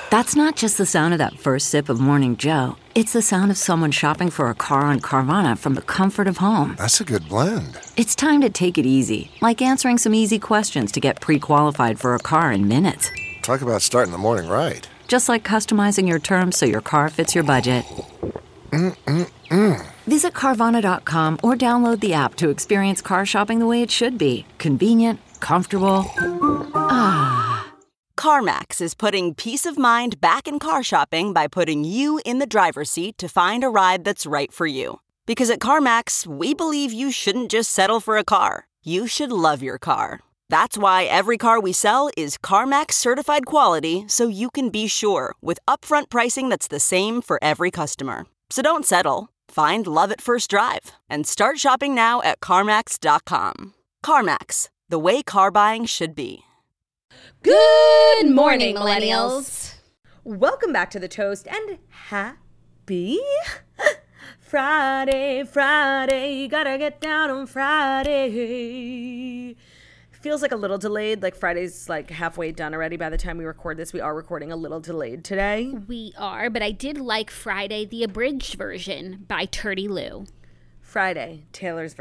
That's not just the sound of that first sip of Morning Joe. It's the sound of someone shopping for a car on Carvana from the comfort of home. That's a good blend. It's time to take it easy, like answering some easy questions to get pre-qualified for a car in minutes. Talk about starting the morning right. Just like customizing your terms so your car fits your budget. Visit Carvana.com or download the app to experience car shopping the way it should be. Convenient, comfortable. CarMax is putting peace of mind back in car shopping by putting you in the driver's seat to find a ride that's right for you. Because at CarMax, we believe you shouldn't just settle for a car. You should love your car. That's why every car we sell is CarMax certified quality, so you can be sure with upfront pricing that's the same for every customer. So don't settle. Find love at first drive and start shopping now at CarMax.com. CarMax, the way car buying should be. Good morning, millennials. Welcome back to The Toast and happy Friday. You gotta get down on Friday. Feels like a little delayed, like Friday's like halfway done already by the time we record this. We are recording a little delayed today. We are, but I did like Friday, the abridged version by Turdy Lou. Friday, Turdy's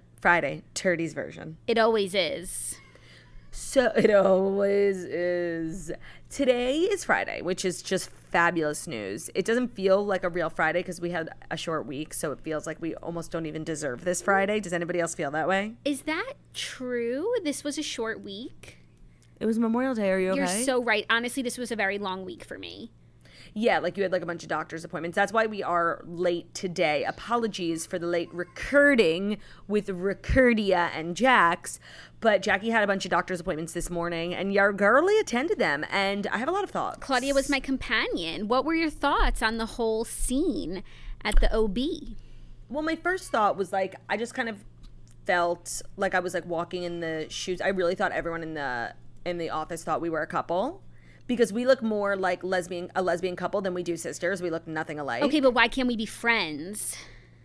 version. It always is. So it always is. Today is Friday, which is just fabulous news. It doesn't feel like a real Friday because we had a short week, so it feels like we almost don't even deserve this Friday. Does anybody else feel that way? Is that true? This was a short week? It was Memorial Day. Are you okay? You're so right. Honestly, this was a very long week for me. Yeah, like you had like a bunch of doctor's appointments. That's why we are late today. Apologies for the late recording with Recordia and Jax. But Jackie had a bunch of doctor's appointments this morning, and your girlie attended them, and I have a lot of thoughts. Claudia was my companion. What were your thoughts on the whole scene at the OB? Well, my first thought was like, I just kind of felt like I was like walking in the shoes. I really thought everyone in the office thought we were a couple. Because we look more like a lesbian couple than we do sisters. We look nothing alike. Okay, but why can't we be friends?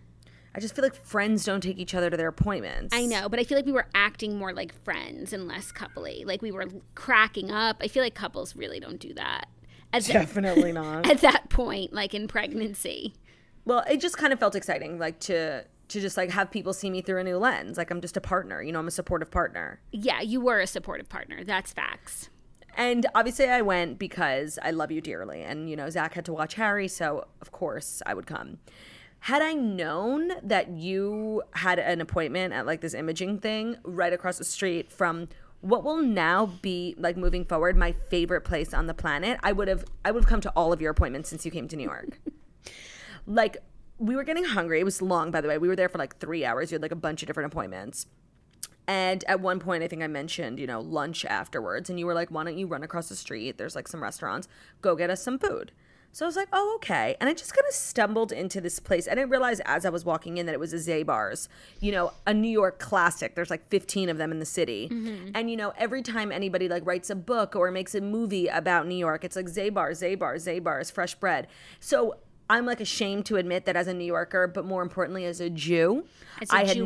I just feel like friends don't take each other to their appointments. I know, but I feel like we were acting more like friends and less coupley. Like we were cracking up. I feel like couples really don't do that. Definitely not. At that point, like in pregnancy. Well, it just kind of felt exciting, like to just like have people see me through a new lens. Like I'm just a partner. You know, I'm a supportive partner. Yeah, you were a supportive partner. That's facts. And obviously I went because I love you dearly. And, you know, Zach had to watch Harry, so of course I would come. Had I known that you had an appointment at like this imaging thing right across the street from what will now be like moving forward my favorite place on the planet, I would have come to all of your appointments since you came to New York. Like we were getting hungry. It was long, by the way. We were there for like 3 hours. You had like a bunch of different appointments. And at one point, I think I mentioned, you know, lunch afterwards. And you were like, why don't you run across the street? There's like some restaurants. Go get us some food. So I was like, oh, okay. And I just kind of stumbled into this place. I didn't realize as I was walking in that it was a Zabar's, you know, a New York classic. There's like 15 of them in the city. Mm-hmm. And, you know, every time anybody like writes a book or makes a movie about New York, it's like Zabar's, fresh bread. So I'm like ashamed to admit that as a New Yorker, but more importantly as a Jew, I had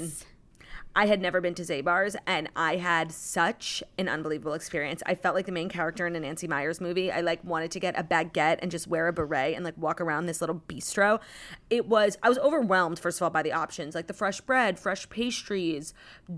never been to Zabar's, and I had such an unbelievable experience. I felt like the main character in a Nancy Meyers movie. I like wanted to get a baguette and just wear a beret and like walk around this little bistro. I was overwhelmed, first of all, by the options, like the fresh bread, fresh pastries,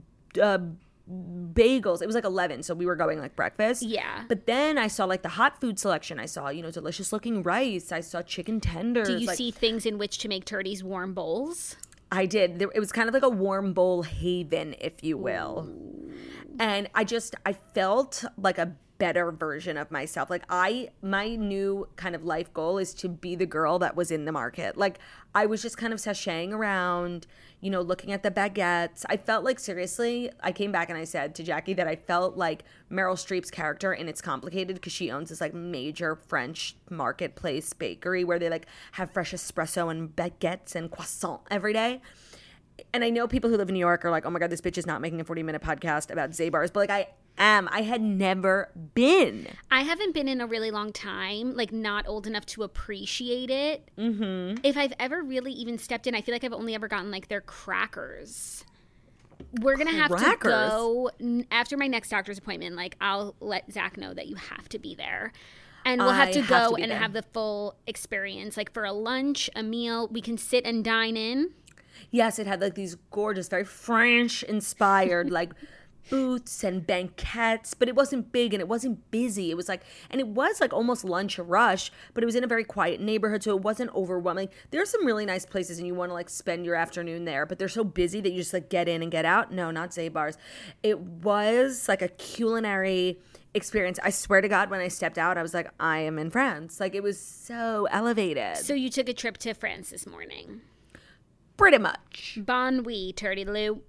bagels. It was like 11, so we were going like breakfast. Yeah. But then I saw like the hot food selection. I saw, you know, delicious looking rice. I saw chicken tenders. Do you see things in which to make Turdy's warm bowls? I did. It was kind of like a warm bowl haven, if you will. Ooh. And I felt like a better version of myself. Like my new kind of life goal is to be the girl that was in the market. Like I was just kind of sashaying around, you know, looking at the baguettes. I felt like, seriously, I came back and I said to Jackie that I felt like Meryl Streep's character in It's Complicated, because she owns this like major French marketplace bakery where they like have fresh espresso and baguettes and croissant every day. And I know people who live in New York are like, oh my God, this bitch is not making a 40-minute podcast about Zabar's. But like I had never been. I haven't been in a really long time, like not old enough to appreciate it. Mm-hmm. If I've ever really even stepped in, I feel like I've only ever gotten like their crackers. We're going to have to go after my next doctor's appointment. Like I'll let Zach know that you have to be there. And we'll have to go be and there. have the full experience. Like for a lunch, a meal, we can sit and dine in. Yes, it had like these gorgeous, very French inspired like booths and banquettes, but it wasn't big and it wasn't busy. It was like, and it was like almost lunch rush, but it was in a very quiet neighborhood, so it wasn't overwhelming. There are some really nice places and you want to like spend your afternoon there, but they're so busy that you just like get in and get out. No, not Zabar's. It was like a culinary experience. I swear to God, when I stepped out, I was like, I am in France. Like it was so elevated. So you took a trip to France this morning. Pretty much. Bon nuit, Turdy Lou.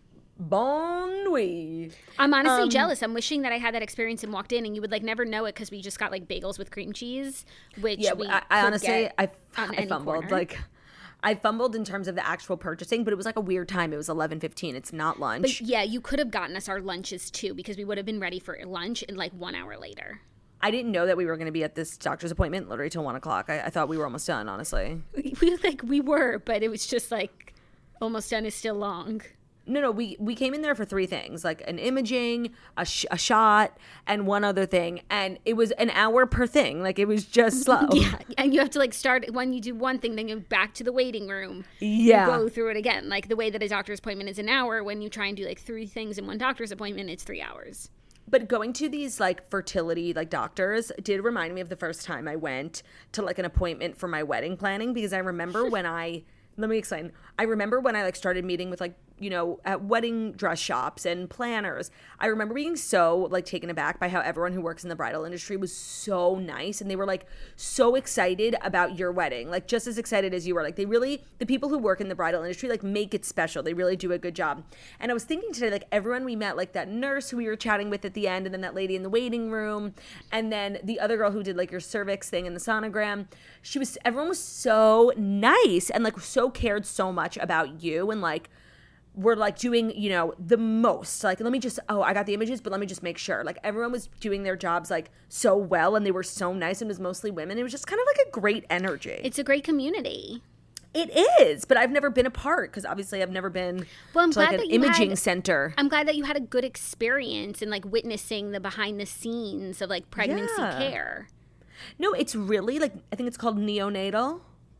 Bon nuit. I'm honestly jealous. I'm wishing that I had that experience and walked in and you would like never know it because we just got like bagels with cream cheese, which Yeah, we I could honestly, get I on any fumbled. corner. Like, I fumbled in terms of the actual purchasing, but it was like a weird time. It was 11:15. It's not lunch. But yeah, you could have gotten us our lunches too because we would have been ready for lunch in like 1 hour later. I didn't know that we were going to be at this doctor's appointment literally till 1 o'clock. I thought we were almost done, honestly. We were, but it was just like almost done is still long. No, we came in there for three things, like an imaging, a shot, and one other thing. And it was an hour per thing. Like, it was just slow. Yeah, and you have to like start when you do one thing, then you go back to the waiting room. Yeah. You go through it again. Like the way that a doctor's appointment is an hour, when you try and do like 3 things in one doctor's appointment, it's 3 hours. But going to these like fertility like doctors did remind me of the first time I went to like an appointment for my wedding planning, because I remember when let me explain. I remember when I like started meeting with like, you know, at wedding dress shops and planners. I remember being so like taken aback by how everyone who works in the bridal industry was so nice, and they were like so excited about your wedding, like just as excited as you were. Like the people who work in the bridal industry like make it special. They really do a good job. And I was thinking today, like everyone we met, like that nurse who we were chatting with at the end, and then that lady in the waiting room, and then the other girl who did like your cervix thing in the sonogram. Everyone was so nice and like so cared so much about you, and like we're like doing, you know, the most. Like, I got the images, but let me just make sure. Like everyone was doing their jobs like so well, and they were so nice, and it was mostly women. It was just kind of like a great energy. It's a great community. It is, but I've never been a part, because obviously I've never been Well, I'm to like glad an that you imaging center. I'm glad that you had a good experience in like witnessing the behind the scenes of like pregnancy Yeah. care. No, it's really like, I think it's called neonatal.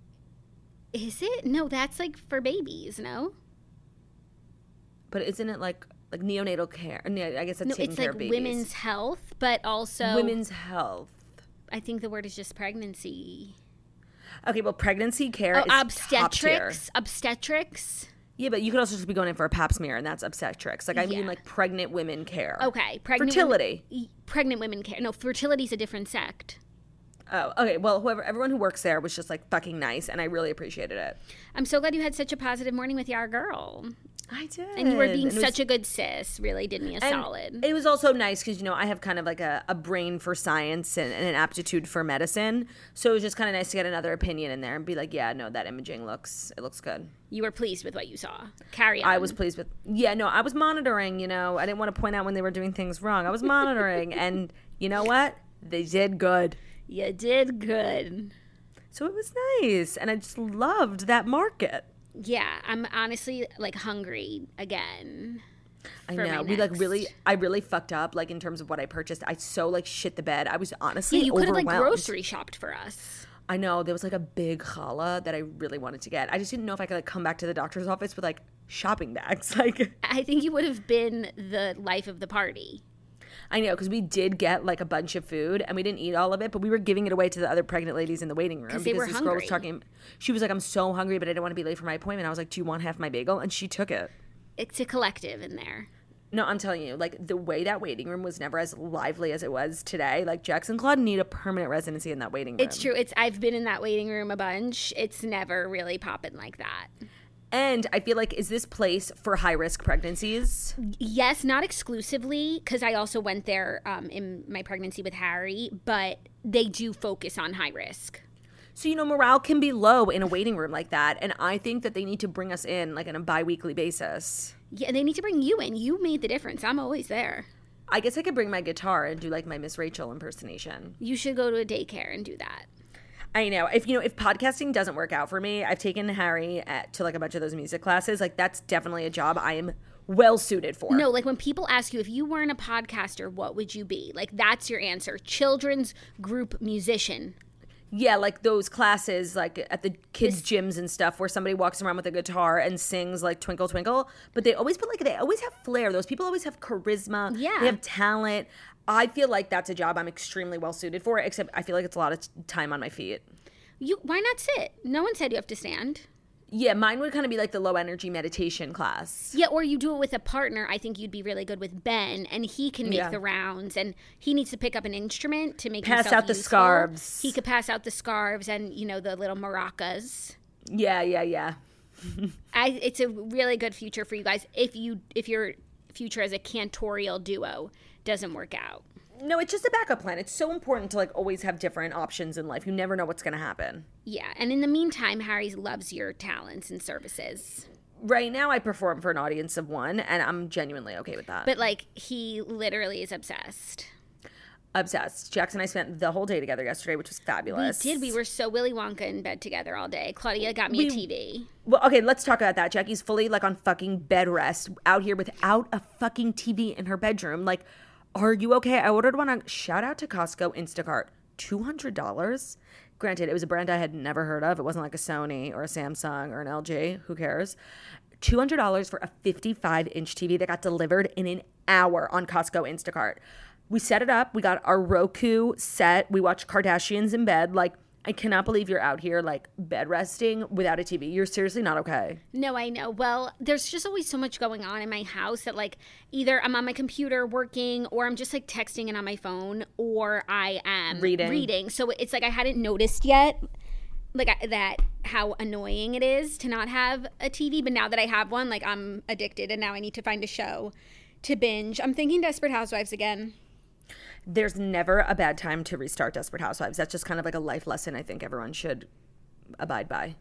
Is it? No, that's like for babies, no? But isn't it like neonatal care? No, I guess that's No, taking it's care like of babies. women's health, but also Women's health. I think the word is just pregnancy. Okay, well, pregnancy care is top tier. Obstetrics. Yeah, but you could also just be going in for a pap smear, and that's obstetrics. Like, I mean, Yeah. like pregnant women care. Okay, Fertility. Pregnant women care. No, fertility's a different sect. Oh, okay. Well, everyone who works there was just like fucking nice, and I really appreciated it. I'm so glad you had such a positive morning with your girl. I did. And you were being And it was- such a good sis. Really did me a and solid. It was also nice because, you know, I have kind of like a brain for science and an aptitude for medicine. So it was just kind of nice to get another opinion in there and be like, yeah, no, that imaging looks good. You were pleased with what you saw. Carry on. I was pleased with, I was monitoring, you know. I didn't want to point out when they were doing things wrong. I was monitoring, and you know what? They did good. You did good. So it was nice, and I just loved that market. Yeah, I'm honestly like hungry again. I for know. my next. I really fucked up, like in terms of what I purchased. I so like shit the bed. I was honestly Yeah, you could have like overwhelmed. grocery shopped for us. I know. There was like a big challah that I really wanted to get. I just didn't know if I could like come back to the doctor's office with like shopping bags. Like, I think you would have been the life of the party. I know, because we did get like a bunch of food and we didn't eat all of it, but we were giving it away to the other pregnant ladies in the waiting room they because were this girl was hungry. talking. She was like, "I'm so hungry, but I didn't want to be late for my appointment." I was like, "Do you want half my bagel?" And she took it. It's a collective in there. No, I'm telling you, like the way that waiting room was never as lively as it was today. Like Jackson Claude need a permanent residency in that waiting room. It's true. I've been in that waiting room a bunch. It's never really popping like that. And I feel like, is this place for high risk pregnancies? Yes, not exclusively, because I also went there in my pregnancy with Harry, but they do focus on high risk. So, you know, morale can be low in a waiting room like that. And I think that they need to bring us in like on a bi-weekly basis. Yeah, they need to bring you in. You made the difference. I'm always there. I guess I could bring my guitar and do like my Miss Rachel impersonation. You should go to a daycare and do that. I know. If podcasting doesn't work out for me, I've taken Harry to like a bunch of those music classes. Like, that's definitely a job I am well suited for. No, like when people ask you if you weren't a podcaster, what would you be? Like that's your answer. Children's group musician. Yeah, like those classes, like at the kids' gyms and stuff, where somebody walks around with a guitar and sings like "Twinkle Twinkle," but they always have flair. Those people always have charisma. Yeah, they have talent. I feel like that's a job I'm extremely well suited for. Except I feel like it's a lot of time on my feet. Why not sit? No one said you have to stand. Yeah, mine would kind of be like the low energy meditation class. Yeah, or you do it with a partner. I think you'd be really good with Ben, and he can make the rounds, and he needs to pick up an instrument to make pass himself out the useful. scarves. He could pass out the scarves and the little maracas. Yeah. It's a really good future for you guys if your future as a cantorial duo doesn't work out. No, it's just a backup plan. It's so important to like always have different options in life. You never know what's going to happen. Yeah, and in the meantime, Harry loves your talents and services. Right now, I perform for an audience of one, and I'm genuinely okay with that. But like, he literally is obsessed. Obsessed. Jax and I spent the whole day together yesterday, which was fabulous. We did. We were so Willy Wonka in bed together all day. Claudia got me a TV. Well, okay, let's talk about that. Jackie's fully like on fucking bed rest out here without a fucking TV in her bedroom. Like, are you okay? I ordered one on, shout out to Costco Instacart, $200. Granted, it was a brand I had never heard of. It wasn't like a Sony or a Samsung or an LG. Who cares? $200 for a 55-inch TV that got delivered in an hour on Costco Instacart. We set it up. We got our Roku set. We watched Kardashians in bed. Like, I cannot believe you're out here, like, bed resting without a TV. You're seriously not okay. No, I know. Well, there's just always so much going on in my house that, like, either I'm on my computer working or I'm just, like, texting it on my phone or I am reading. So it's like I hadn't noticed yet, like, that how annoying it is to not have a TV. But now that I have one, like, I'm addicted and now I need to find a show to binge. I'm thinking Desperate Housewives again. There's never a bad time to restart Desperate Housewives. That's just kind of like a life lesson I think everyone should abide by.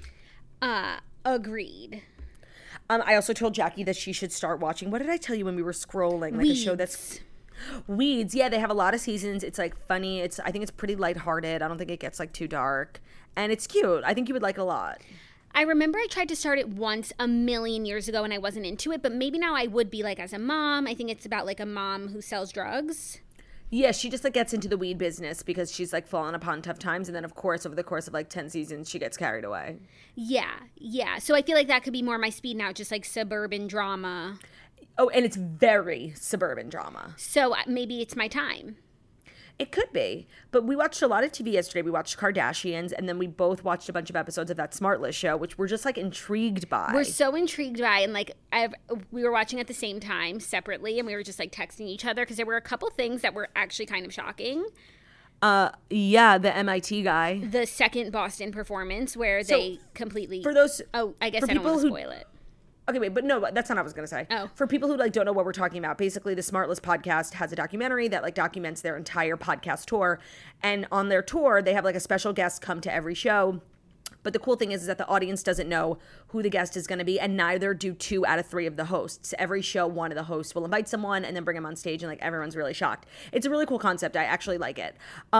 Agreed. I also told Jackie that she should start watching. What did I tell you when we were scrolling? Like Weeds. a show that's Weeds. Yeah, they have a lot of seasons. It's like funny. I think it's pretty lighthearted. I don't think it gets like too dark. And it's cute. I think you would like it a lot. I remember I tried to start it once a million years ago and I wasn't into it, but maybe now I would be, like, as a mom. I think it's about like a mom who sells drugs. Yeah, she just like gets into the weed business because she's like fallen upon tough times, and then of course over the course of like 10 seasons she gets carried away. Yeah. So I feel like that could be more my speed now, just like suburban drama. Oh, and it's very suburban drama. So maybe it's my time. It could be. But we watched a lot of TV yesterday. We watched Kardashians, and then we both watched a bunch of episodes of that Smartless show, which we're just like intrigued by. We're so intrigued by, and like we were watching at the same time separately, and we were just like texting each other because there were a couple things that were actually kind of shocking. Yeah, the MIT guy. The second Boston performance where they completely... For those... Oh, I guess I don't want to spoil it. Okay, wait, but no, that's not what I was going to say. Oh. For people who, like, don't know what we're talking about, basically the Smartless podcast has a documentary that, like, documents their entire podcast tour. And on their tour, they have, like, a special guest come to every show. But the cool thing is that the audience doesn't know who the guest is going to be, and neither do 2 out of 3 of the hosts. Every show, one of the hosts will invite someone and then bring them on stage, and, like, everyone's really shocked. It's a really cool concept. I actually like it.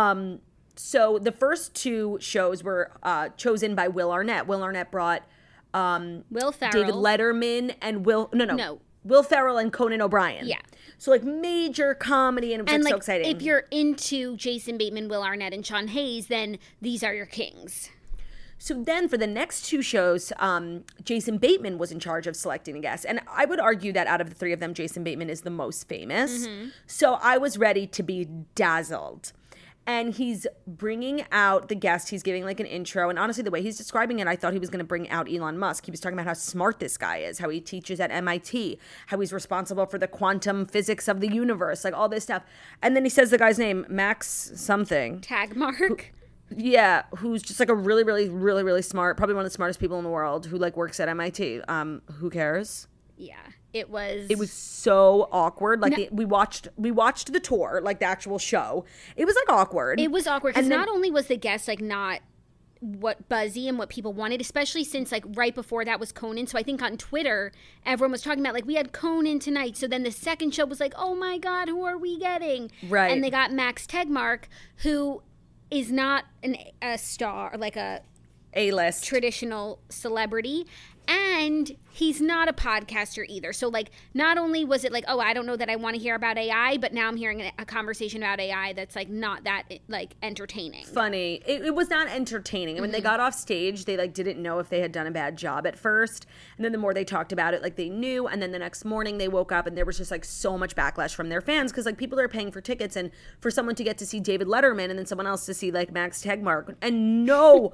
So the first 2 shows were chosen by Will Arnett. Will Arnett brought... Will Ferrell, David Letterman, and Will Ferrell and Conan O'Brien. Yeah. So like major comedy, and it was like so exciting. If you're into Jason Bateman, Will Arnett, and Sean Hayes, then these are your kings. So then for the next 2 shows, Jason Bateman was in charge of selecting a guest. And I would argue that out of the 3 of them, Jason Bateman is the most famous. Mm-hmm. So I was ready to be dazzled. And he's bringing out the guest. He's giving like an intro. And honestly, the way he's describing it, I thought he was going to bring out Elon Musk. He was talking about how smart this guy is, how he teaches at MIT, how he's responsible for the quantum physics of the universe, like all this stuff. And then he says the guy's name, Max something. Tagmark. Who's just like a really, really, really, really smart, probably one of the smartest people in the world who like works at MIT. Who cares? Yeah. It was so awkward. Like we watched the tour, like the actual show. It was like awkward. It was awkward because not only was the guest like not what buzzy and what people wanted, especially since like right before that was Conan. So I think on Twitter everyone was talking about like we had Conan tonight. So then the second show was like, oh my God, who are we getting? Right. And they got Max Tegmark, who is not a star, like a A-list traditional celebrity. And he's not a podcaster either. So, like, not only was it like, oh, I don't know that I want to hear about AI, but now I'm hearing a conversation about AI that's, like, not that, like, entertaining. Funny. It was not entertaining. When they got off stage, they, like, didn't know if they had done a bad job at first. And then the more they talked about it, like, they knew. And then the next morning they woke up and there was just, like, so much backlash from their fans because, like, people are paying for tickets and for someone to get to see David Letterman and then someone else to see, like, Max Tegmark. And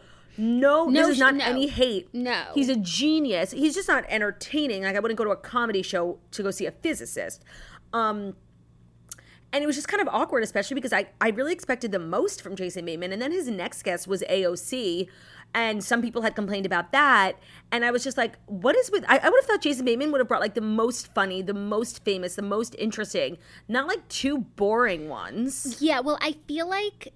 this is not any hate. No. He's a genius. He's just not entertaining. Like, I wouldn't go to a comedy show to go see a physicist. And it was just kind of awkward, especially because I really expected the most from Jason Bateman. And then his next guest was AOC. And some people had complained about that. And I was just like, what is with... I would have thought Jason Bateman would have brought, like, the most funny, the most famous, the most interesting. Not, like, two boring ones. Yeah, well, I feel like...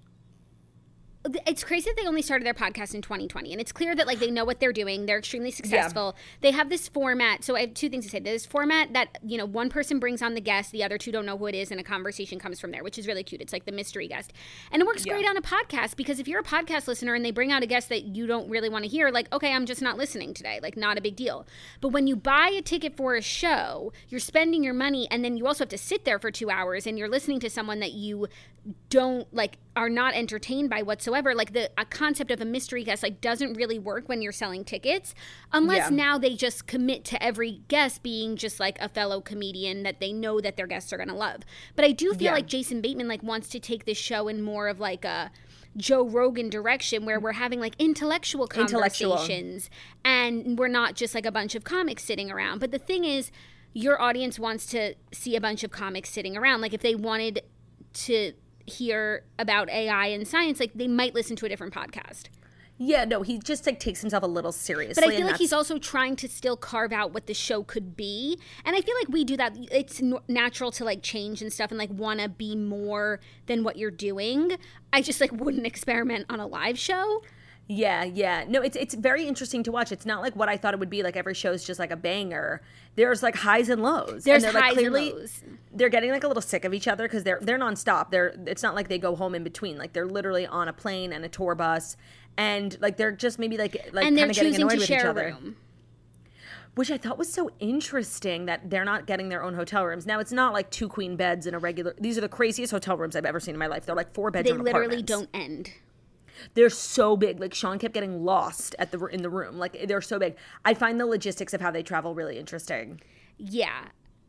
It's crazy that they only started their podcast in 2020, and it's clear that, like, they know what they're doing. They're extremely successful. Yeah. They have this format. So I have two things to say. There's format that, you know, one person brings on the guest, the other two don't know who it is, and a conversation comes from there, which is really cute. It's like the mystery guest. And it works great on a podcast because if you're a podcast listener and they bring out a guest that you don't really want to hear, like, okay, I'm just not listening today. Like, not a big deal. But when you buy a ticket for a show, you're spending your money, and then you also have to sit there for 2 hours, and you're listening to someone that you don't, like, are not entertained by whatsoever. Like, a concept of a mystery guest, like, doesn't really work when you're selling tickets unless now they just commit to every guest being just like a fellow comedian that they know that their guests are going to love. But I do feel like Jason Bateman, like, wants to take this show in more of like a Joe Rogan direction where we're having, like, intellectual conversations and we're not just like a bunch of comics sitting around. But the thing is, your audience wants to see a bunch of comics sitting around. Like, if they wanted to hear about AI and science, like, they might listen to a different podcast. Yeah, no, he just, like, takes himself a little seriously. But I feel like he's also trying to still carve out what the show could be. And I feel like we do that. It's natural to, like, change and stuff and, like, want to be more than what you're doing. I just, like, wouldn't experiment on a live show. Yeah. No, it's very interesting to watch. It's not like what I thought it would be. Like, every show is just like a banger. There's, like, highs and lows. There's and highs and lows. They're getting, like, a little sick of each other because they're nonstop. It's not like they go home in between. Like, they're literally on a plane and a tour bus, and, like, they're just maybe like kind of getting annoyed with each other. Room. Which I thought was so interesting that they're not getting their own hotel rooms. Now, it's not like 2 queen beds in a regular. These are the craziest hotel rooms I've ever seen in my life. They're like 4-bedroom apartments. They literally don't end. They're so big. Like, Sean kept getting lost in the room. Like, they're so big. I find the logistics of how they travel really interesting. Yeah.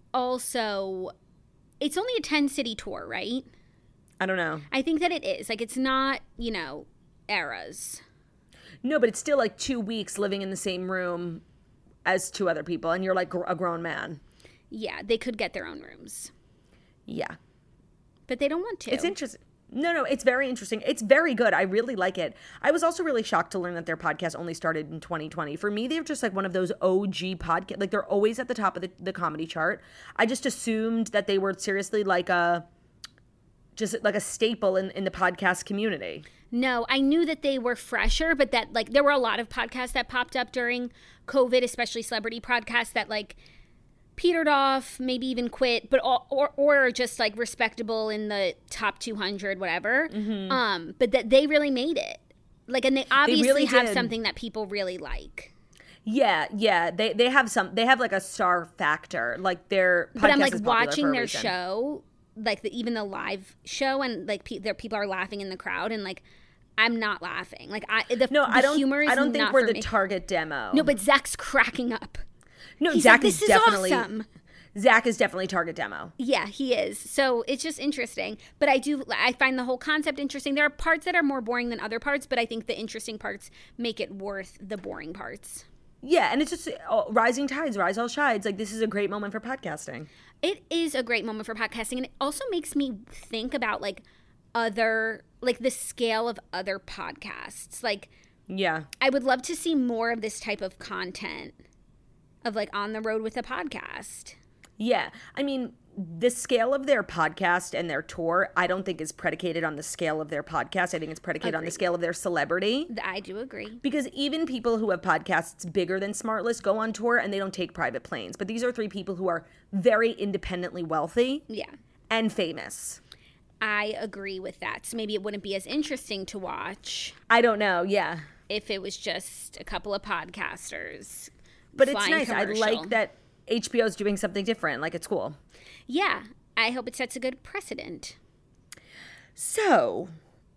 Also, it's only a 10-city tour, right? I don't know. I think that it is. Like, it's not, you know, Eras. No, but it's still, like, 2 weeks living in the same room as 2 other people, and you're, like, a grown man. Yeah, they could get their own rooms. Yeah. But they don't want to. It's interesting. No, it's very interesting. It's very good. I really like it. I was also really shocked to learn that their podcast only started in 2020. For me, they're just like one of those OG podcasts. Like, they're always at the top of the comedy chart. I just assumed that they were seriously like a staple in the podcast community. No, I knew that they were fresher, but that, like, there were a lot of podcasts that popped up during COVID, especially celebrity podcasts that, like, petered off, maybe even quit, but or just, like, respectable in the top 200, whatever. Mm-hmm. But that they really made it. Like, and they obviously really have something that people really like. Yeah. They have like a star factor. Like, their podcast. But I'm, like, is popular watching for a their reason. show, like, people live show, and, like, people are laughing in the crowd, and, like, I'm not laughing. Like, the humor is not for me. I don't think we're the target demo. No, but Zach's cracking up. No, He's Zach like, is definitely awesome. Zach is definitely target demo. Yeah, he is. So it's just interesting. But I find the whole concept interesting. There are parts that are more boring than other parts, but I think the interesting parts make it worth the boring parts. Yeah, and it's just rising tides, rise all tides. Like, this is a great moment for podcasting. It is a great moment for podcasting, and it also makes me think about, like, the scale of other podcasts. Like, yeah, I would love to see more of this type of content of, like, on the road with a podcast. Yeah. I mean, the scale of their podcast and their tour, I don't think is predicated on the scale of their podcast. I think it's predicated on the scale of their celebrity. I do agree. Because even people who have podcasts bigger than Smartless go on tour and they don't take private planes. But these are 3 people who are very independently wealthy. Yeah. And famous. I agree with that. So maybe it wouldn't be as interesting to watch. I don't know. Yeah. If it was just a couple of podcasters But it's nice. I like that HBO's doing something different. Like, it's cool. Yeah. I hope it sets a good precedent. So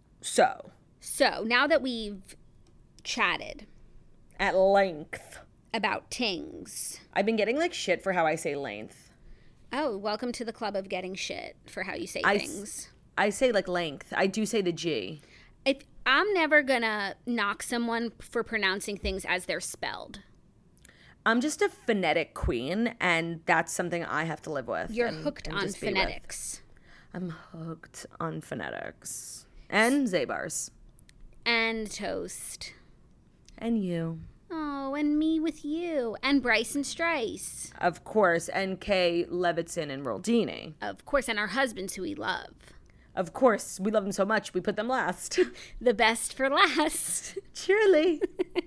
now that we've chatted at length about things. I've been getting like shit for how I say length. Oh, welcome to the club of getting shit for how you say things. I say like length. I do say the G. I'm never gonna knock someone for pronouncing things as they're spelled. I'm just a phonetic queen, and that's something I have to live with. You're hooked on phonetics. I'm hooked on phonetics. And Zabar's. And toast. And you. Oh, and me with you. And Bryson Strice. Of course. And Kay Levittson and Roldini. Of course. And our husbands who we love. Of course. We love them so much, we put them last. The best for last. Cheerily.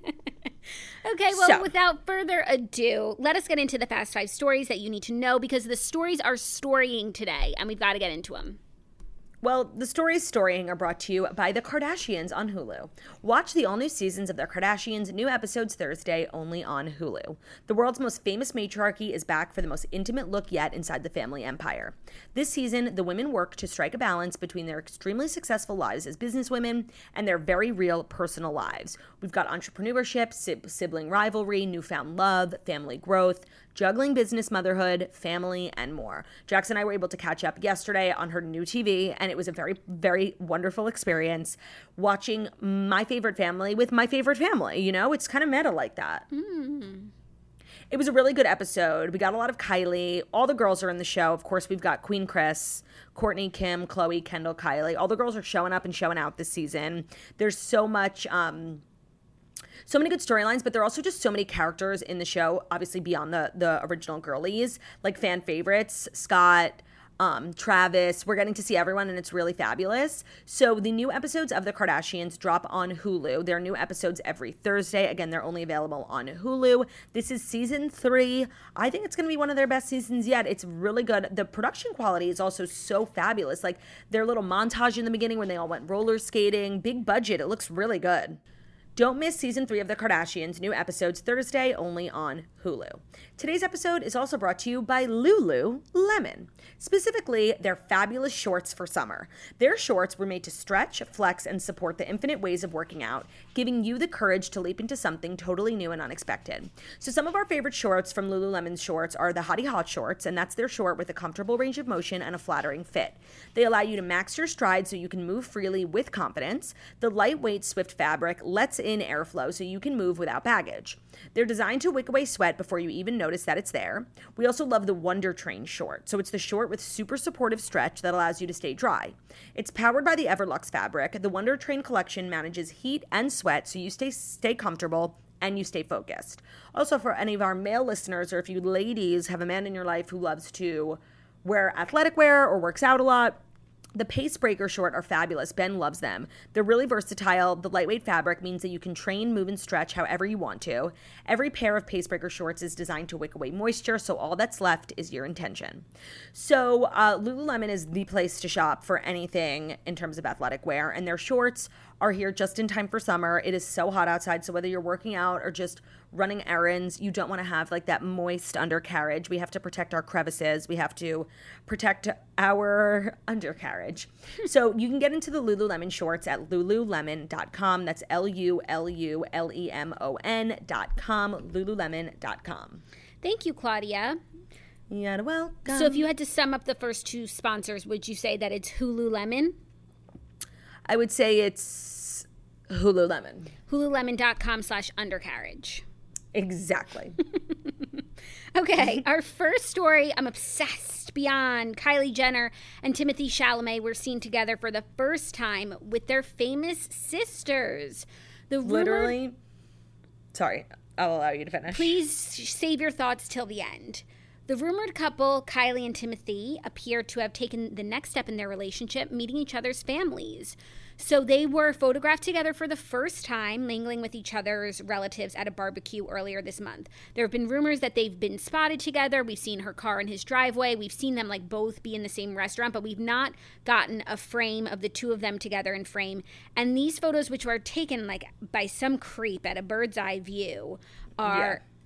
Okay, well, without further ado, let us get into the Fast 5 stories that you need to know, because the stories are storying today, and we've got to get into them. Well, the stories storying are brought to you by The Kardashians on Hulu. Watch the all-new seasons of The Kardashians, new episodes Thursday, only on Hulu. The world's most famous matriarchy is back for the most intimate look yet inside the family empire. This season, the women work to strike a balance between their extremely successful lives as businesswomen and their very real personal lives. We've got entrepreneurship, sibling rivalry, newfound love, family growth, juggling business, motherhood, family, and more. Jax and I were able to catch up yesterday on her new TV, and it was a very, very wonderful experience watching my favorite family with my favorite family. You know, it's kind of meta like that. It was a really good episode. We got a lot of Kylie. All the girls are in the show. Of course, we've got Queen Kris, Kourtney, Kim, Khloe, Kendall, Kylie. All the girls are showing up and showing out this season. There's so much... so many good storylines, but there are also just so many characters in the show, obviously beyond the original girlies, like fan favorites, Scott, Travis. We're getting to see everyone, and it's really fabulous. So the new episodes of The Kardashians drop on Hulu. There are new episodes every Thursday. Again, they're only available on Hulu. This is season 3. I think it's going to be one of their best seasons yet. It's really good. The production quality is also so fabulous. Like their little montage in the beginning when they all went roller skating, big budget. It looks really good. Don't miss season 3 of The Kardashians, new episodes Thursday, only on Hulu. Today's episode is also brought to you by Lululemon, specifically their fabulous shorts for summer. Their shorts were made to stretch, flex, and support the infinite ways of working out, giving you the courage to leap into something totally new and unexpected. So some of our favorite shorts from Lululemon's shorts are the Hottie Hot shorts, and that's their short with a comfortable range of motion and a flattering fit. They allow you to max your stride so you can move freely with confidence. The lightweight Swift fabric lets in airflow so you can move without baggage. They're designed to wick away sweat before you even notice that it's there. We also love the Wonder Train short. So it's the short with super supportive stretch that allows you to stay dry. It's powered by the Everlux fabric. The Wonder Train collection manages heat and sweat so you stay comfortable and you stay focused. Also, for any of our male listeners, or if you ladies have a man in your life who loves to wear athletic wear or works out a lot, the Pace Breaker short are fabulous. Ben loves them. They're really versatile. The lightweight fabric means that you can train, move, and stretch however you want to. Every pair of Pace Breaker shorts is designed to wick away moisture, so all that's left is your intention. So Lululemon is the place to shop for anything in terms of athletic wear, and their shorts are here just in time for summer. It is so hot outside, so whether you're working out or just running errands, you don't want to have like that moist undercarriage. We have to protect our crevices. We have to protect our undercarriage. So you can get into the Lululemon shorts at lululemon.com. That's LULULEMON.com, lululemon.com. Thank you, Claudia. You're welcome. So if you had to sum up the first two sponsors, would you say that it's Hululemon? I would say it's Hululemon. Hululemon.com/undercarriage. Exactly. Okay, our first story, I'm obsessed beyond. Kylie Jenner and Timothée Chalamet were seen together for the first time with their famous sisters. Literally. Sorry, I'll allow you to finish. Please save your thoughts till the end. The rumored couple, Kylie and Timothée, appear to have taken the next step in their relationship, meeting each other's families. So they were photographed together for the first time, mingling with each other's relatives at a barbecue earlier this month. There have been rumors that they've been spotted together. We've seen her car in his driveway. We've seen them like both be in the same restaurant, but we've not gotten a frame of the two of them together in frame. And these photos, which were taken like by some creep at a bird's eye view, are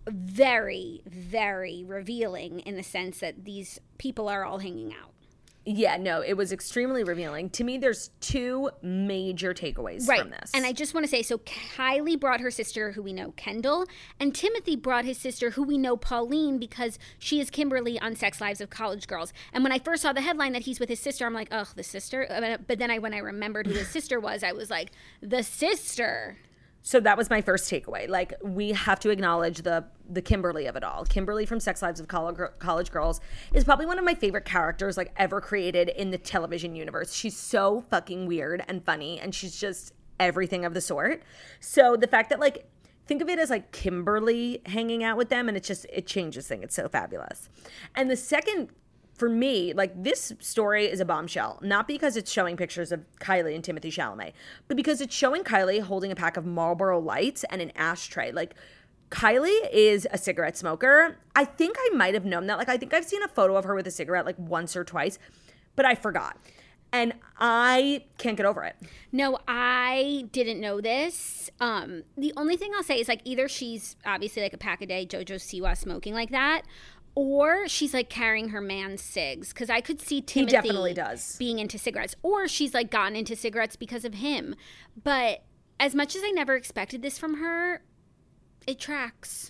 very, very revealing in the sense that these people are all hanging out. Yeah, no, it was extremely revealing. To me, there's two major takeaways from this. And I just want to say, so Kylie brought her sister, who we know, Kendall, and Timothy brought his sister, who we know, Pauline, because she is Kimberly on Sex Lives of College Girls. And when I first saw the headline that he's with his sister, I'm like, ugh, the sister? But then when I remembered who his sister was, I was like, the sister. So that was my first takeaway. Like, we have to acknowledge the Kimberly of it all. Kimberly from Sex Lives of College Girls is probably one of my favorite characters, like, ever created in the television universe. She's so fucking weird and funny, and she's just everything of the sort. So the fact that, like, think of it as, like, Kimberly hanging out with them, and it changes things. It's so fabulous. And the second, for me, like, this story is a bombshell, not because it's showing pictures of Kylie and Timothy Chalamet, but because it's showing Kylie holding a pack of Marlboro Lights and an ashtray. Like, Kylie is a cigarette smoker. I think I might have known that. Like, I think I've seen a photo of her with a cigarette, like, once or twice, but I forgot. And I can't get over it. No, I didn't know this. The only thing I'll say is, like, either she's obviously like a pack a day, Jojo Siwa smoking like that, or she's, like, carrying her man's cigs. Because I could see Timothy definitely does. being into cigarettes. Or she's, like, gotten into cigarettes because of him. But as much as I never expected this from her, it tracks.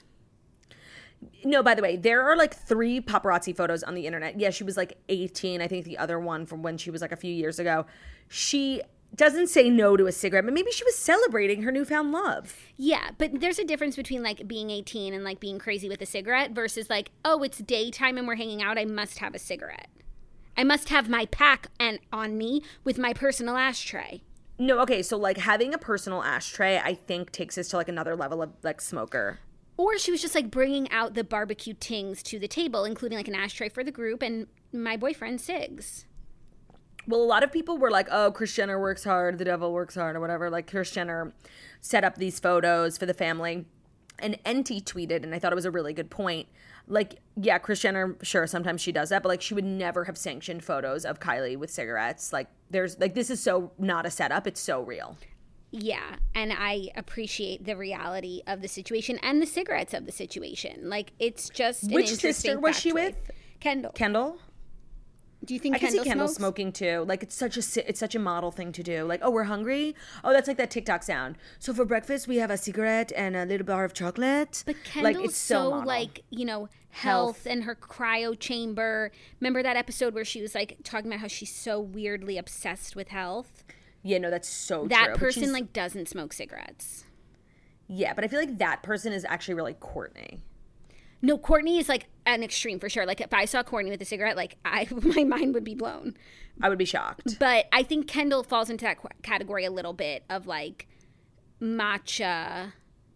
No, by the way, there are, like, 3 paparazzi photos on the internet. Yeah, she was, like, 18. I think the other one from when she was, like, a few years ago. She doesn't say no to a cigarette, but maybe she was celebrating her newfound love. Yeah, but there's a difference between, like, being 18 and, like, being crazy with a cigarette versus, like, oh, it's daytime and we're hanging out, I must have a cigarette. I must have my pack on me with my personal ashtray. No, okay, so, like, having a personal ashtray, I think, takes us to, like, another level of, like, smoker. Or she was just, like, bringing out the barbecue tings to the table, including, like, an ashtray for the group and my boyfriend, cigs. Well, a lot of people were like, oh, Kris Jenner works hard, the devil works hard, or whatever. Like, Kris Jenner set up these photos for the family. And Enty tweeted, and I thought it was a really good point. Like, yeah, Kris Jenner, sure, sometimes she does that, but, like, she would never have sanctioned photos of Kylie with cigarettes. Like, this is so not a setup. It's so real. Yeah, and I appreciate the reality of the situation and the cigarettes of the situation. Like, it's just an Which interesting sister was she factoid. with? Kendall? Do you think I can see Kendall smokes? smoking too. Like, it's such a model thing to do. Like, oh, we're hungry? Oh, that's like that TikTok sound. So for breakfast, we have a cigarette and a little bar of chocolate. But Kendall's like, it's so model. like, you know, health and her cryo chamber. Remember that episode where she was, like, talking about how she's so weirdly obsessed with health? Yeah, no, that's so true. That person, like, doesn't smoke cigarettes. Yeah, but I feel like that person is actually really Kourtney. No, Kourtney is, like, an extreme for sure. Like, if I saw Kourtney with a cigarette, like, my mind would be blown. I would be shocked. But I think Kendall falls into that category a little bit of, like, matcha,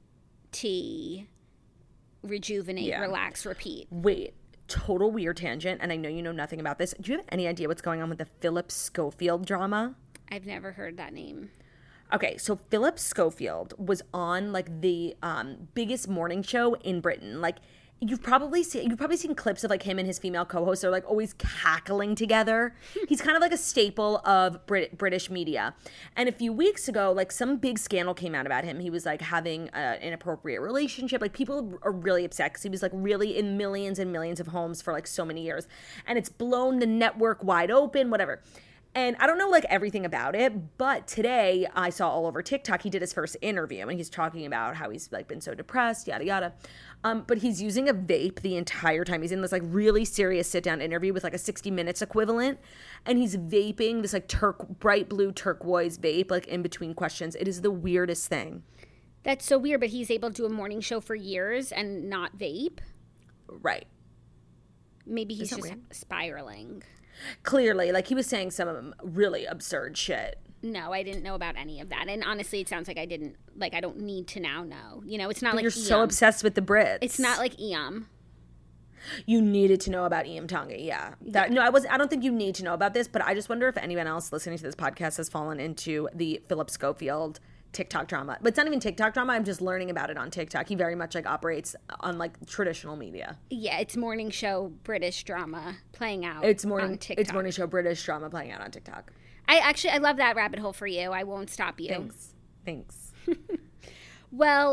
tea, rejuvenate, relax, repeat. Wait, total weird tangent, and I know you know nothing about this. Do you have any idea what's going on with the Philip Schofield drama? I've never heard that name. Okay, so Philip Schofield was on, like, the biggest morning show in Britain. Like, you've probably seen clips of, like, him and his female co-hosts are, like, always cackling together. He's kind of like a staple of British media. And a few weeks ago, like, some big scandal came out about him. He was, like, having an inappropriate relationship. Like, people are really upset because he was, like, really in millions and millions of homes for, like, so many years. And it's blown the network wide open, whatever. And I don't know, like, everything about it, but today I saw all over TikTok, he did his first interview, and he's talking about how he's, like, been so depressed, yada, yada. But he's using a vape the entire time. He's in this, like, really serious sit-down interview with, like, a 60 Minutes equivalent, and he's vaping this, like, bright blue turquoise vape, like, in between questions. It is the weirdest thing. That's so weird, but he's able to do a morning show for years and not vape? Right. Maybe he's just spiraling. Clearly, like, he was saying some really absurd shit. No, I didn't know about any of that. And honestly, it sounds like I don't need to now know. You know, it's not but like you're so obsessed with the Brits. It's not like Eam. You needed to know about Eam Tonga, yeah. No, I don't think you need to know about this, but I just wonder if anyone else listening to this podcast has fallen into the Philip Schofield TikTok drama. But it's not even TikTok drama. I'm just learning about it on TikTok. He very much, like, operates on, like, traditional media. Yeah, it's morning show British drama playing out on TikTok. It's morning show British drama playing out on TikTok. I love that rabbit hole for you. I won't stop you. Thanks. Well,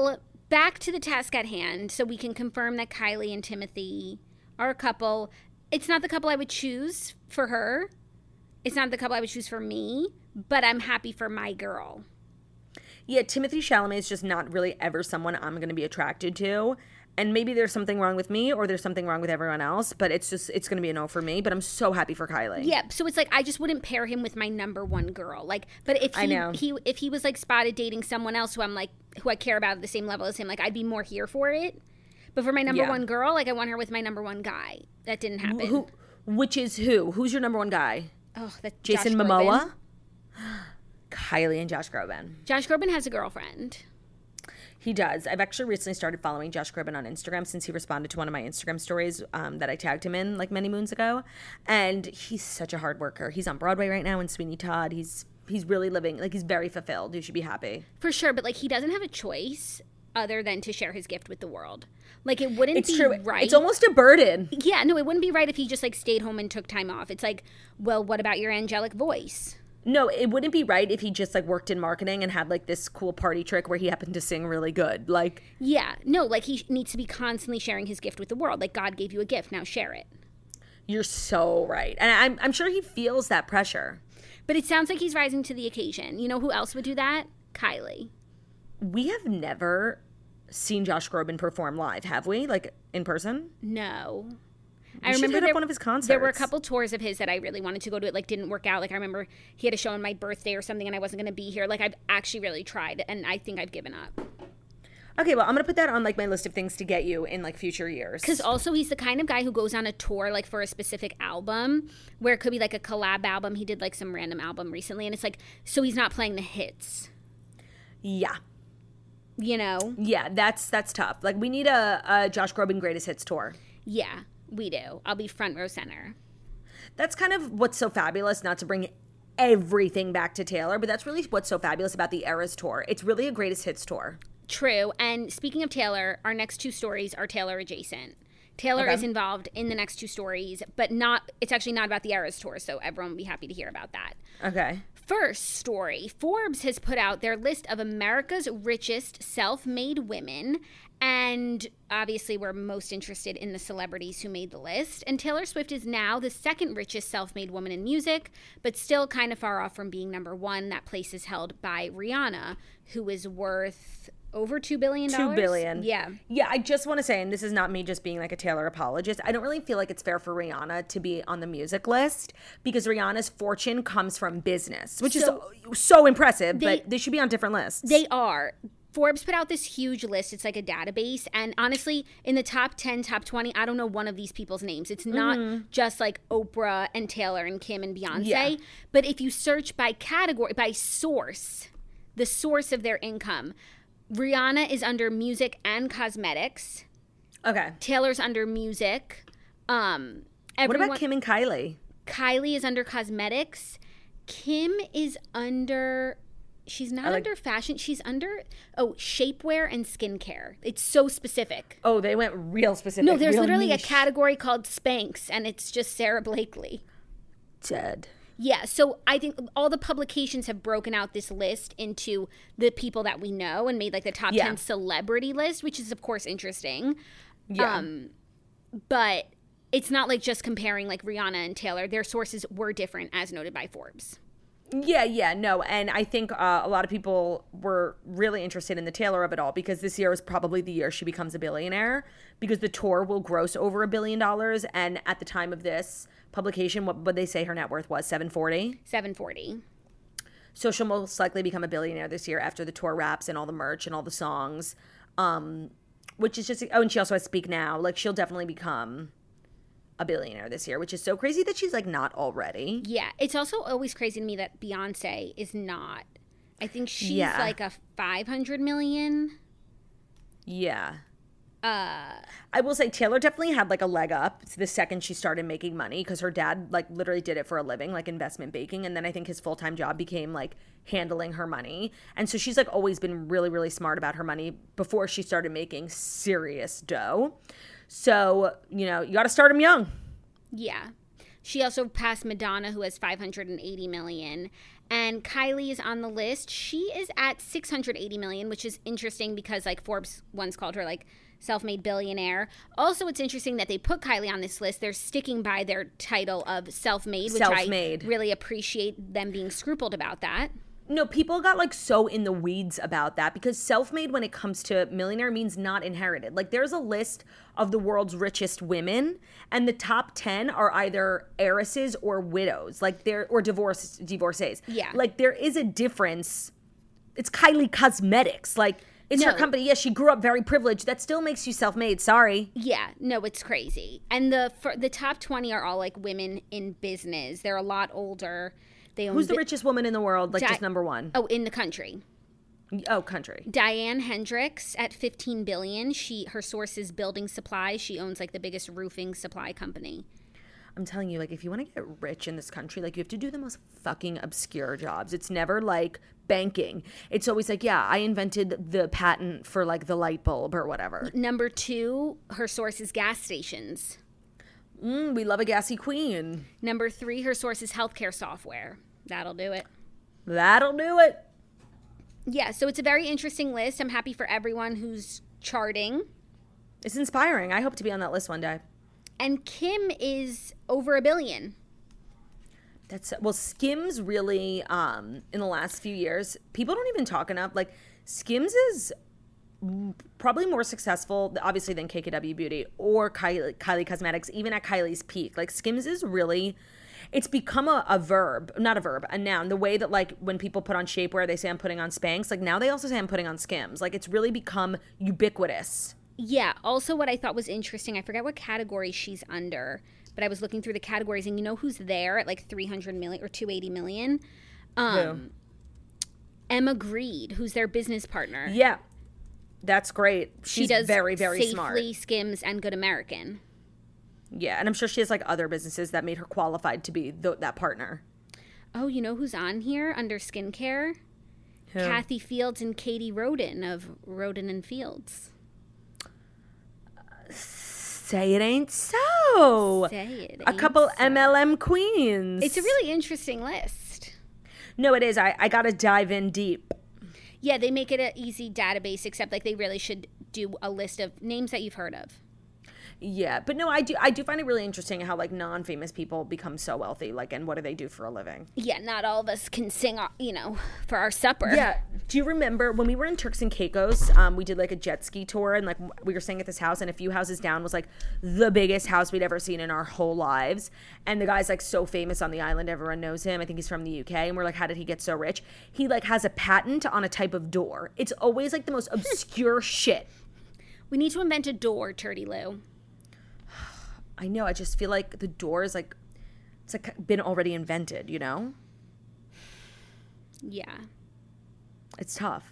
back to the task at hand, so we can confirm that Kylie and Timothy are a couple. It's not the couple I would choose for her. It's not the couple I would choose for me, but I'm happy for my girl. Yeah, Timothy Chalamet is just not really ever someone I'm going to be attracted to. And maybe there's something wrong with me or there's something wrong with everyone else, but it's going to be a no for me. But I'm so happy for Kylie. Yeah, so it's like I just wouldn't pair him with my number one girl. Like, but if he was like spotted dating someone else who I care about at the same level as him, like I'd be more here for it. But for my number one girl, like I want her with my number one guy. That didn't happen. Which is who? Who's your number one guy? Oh, that's Jason Momoa? Kylie and Josh Groban. Josh Groban has a girlfriend. He does. I've actually recently started following Josh Groban on Instagram since he responded to one of my Instagram stories that I tagged him in like many moons ago. And he's such a hard worker. He's on Broadway right now in Sweeney Todd. He's really living, like he's very fulfilled. You should be happy. For sure, but like he doesn't have a choice other than to share his gift with the world. Like it wouldn't be right. It's almost a burden. Yeah, no, it wouldn't be right if he just like stayed home and took time off. It's like, well, what about your angelic voice? No, it wouldn't be right if he just like worked in marketing and had like this cool party trick where he happened to sing really good. Like, yeah, no, like he needs to be constantly sharing his gift with the world. Like God gave you a gift, now share it. You're so right. And I'm sure he feels that pressure. But it sounds like he's rising to the occasion. You know who else would do that? Kylie. We have never seen Josh Groban perform live, have we? Like in person? No. I remember one of his concerts. There were a couple tours of his that I really wanted to go to. It like didn't work out. Like I remember he had a show on my birthday or something, and I wasn't going to be here. Like I've actually really tried, and I think I've given up. Okay, well I'm gonna put that on like my list of things to get you in like future years. Because also he's the kind of guy who goes on a tour like for a specific album, where it could be like a collab album. He did like some random album recently, and it's like so he's not playing the hits. Yeah. You know? Yeah, that's tough. Like we need a Josh Groban Greatest Hits tour. Yeah. We do. I'll be front row center. That's kind of what's so fabulous, not to bring everything back to Taylor, but that's really what's so fabulous about the Eras tour. It's really a greatest hits tour. True. And speaking of Taylor, our next two stories are Taylor adjacent. Taylor is involved in the next two stories, but it's actually not about the Eras tour, so everyone will be happy to hear about that. Okay. First story, Forbes has put out their list of America's richest self-made women, and obviously we're most interested in the celebrities who made the list. And Taylor Swift is now the second richest self-made woman in music, but still kind of far off from being number one. That place is held by Rihanna, who is worth over $2 billion. $2 billion. Yeah. Yeah, I just want to say, and this is not me just being like a Taylor apologist, I don't really feel like it's fair for Rihanna to be on the music list because Rihanna's fortune comes from business, which is so impressive, but they should be on different lists. They are. Forbes put out this huge list. It's like a database. And honestly, in the top 10, top 20, I don't know one of these people's names. It's not just like Oprah and Taylor and Kim and Beyonce. Yeah. But if you search by category, by source, the source of their income, Rihanna is under music and cosmetics. Okay. Taylor's under music. What about Kim and Kylie? Kylie is under cosmetics. Kim is under... She's not under fashion. She's under, shapewear and skincare. It's so specific. Oh, they went real specific. No, there's literally niche. A category called Spanx, and it's just Sarah Blakely. Dead. Yeah, so I think all the publications have broken out this list into the people that we know and made like the top 10 celebrity list, which is, of course, interesting. Yeah. But it's not like just comparing like Rihanna and Taylor. Their sources were different, as noted by Forbes. Yeah, no. And I think a lot of people were really interested in the Taylor of it all because this year is probably the year she becomes a billionaire because the tour will gross over $1 billion. And at the time of this publication, what would they say her net worth was? $740? So she'll most likely become a billionaire this year after the tour wraps and all the merch and all the songs, which is just, and she also has Speak Now. Like she'll definitely become a billionaire this year, which is so crazy that she's like not already. Yeah, it's also always crazy to me that Beyonce is not. I think she's like a 500 million. Yeah. I will say Taylor definitely had like a leg up the second she started making money because her dad like literally did it for a living, like investment banking, and then I think his full-time job became like handling her money. And so she's like always been really, really smart about her money before she started making serious dough. So, you got to start them young. Yeah. She also passed Madonna, who has $580 million. And Kylie is on the list. She is at $680 million, which is interesting because like Forbes once called her like self-made billionaire. Also, it's interesting that they put Kylie on this list. They're sticking by their title of self-made, which I really appreciate them being scrupled about that. No, people got like so in the weeds about that because self-made when it comes to millionaire means not inherited. Like there's a list of the world's richest women and the top 10 are either heiresses or widows, like or divorcees. Yeah. Like there is a difference. It's Kylie Cosmetics. Like it's her company. Yes, she grew up very privileged. That still makes you self-made. Sorry. Yeah, no, it's crazy. And the top 20 are all like women in business. They're a lot older. Who's the richest woman in the world? Like just number one? Oh, in the country. Oh, country. Diane Hendricks at $15 billion. Her source is building supplies. She owns like the biggest roofing supply company. I'm telling you, like if you want to get rich in this country, like you have to do the most fucking obscure jobs. It's never like banking. It's always like, yeah, I invented the patent for like the light bulb or whatever. Number 2, her source is gas stations. We love a gassy queen. Number 3, her source is healthcare software. That'll do it. That'll do it. Yeah, so it's a very interesting list. I'm happy for everyone who's charting. It's inspiring. I hope to be on that list one day. And Kim is over $1 billion. Well, Skims really, in the last few years, people don't even talk enough. Like, Skims is probably more successful, obviously, than KKW Beauty or Kylie Cosmetics, even at Kylie's peak. Like, Skims is really... It's become a noun. The way that like when people put on shapewear, they say I'm putting on Spanx. Like now they also say I'm putting on Skims. Like it's really become ubiquitous. Yeah. Also what I thought was interesting, I forget what category she's under, but I was looking through the categories and you know who's there at like 300 million or 280 million? Who? Emma Grede, who's their business partner. Yeah. That's great. She does very, very Safely, smart. Skims, and Good American. Yeah, and I'm sure she has like other businesses that made her qualified to be that partner. Oh, you know who's on here under skincare? Who? Kathy Fields and Katie Roden of Roden and Fields. Say it ain't so. Say it ain't a couple so. MLM queens. It's a really interesting list. No, it is. I got to dive in deep. Yeah, they make it an easy database, except like they really should do a list of names that you've heard of. Yeah, but no, I do find it really interesting how like non-famous people become so wealthy, like, and what do they do for a living? Yeah, not all of us can sing, for our supper. Yeah. Do you remember when we were in Turks and Caicos, we did like a jet ski tour and like we were staying at this house and a few houses down was like the biggest house we'd ever seen in our whole lives. And the guy's like so famous on the island. Everyone knows him. I think he's from the UK. And we're like, how did he get so rich? He like has a patent on a type of door. It's always like the most obscure shit. We need to invent a door, Turdy Lou. I know. I just feel like the door is like, it's like been already invented, you know? Yeah. It's tough.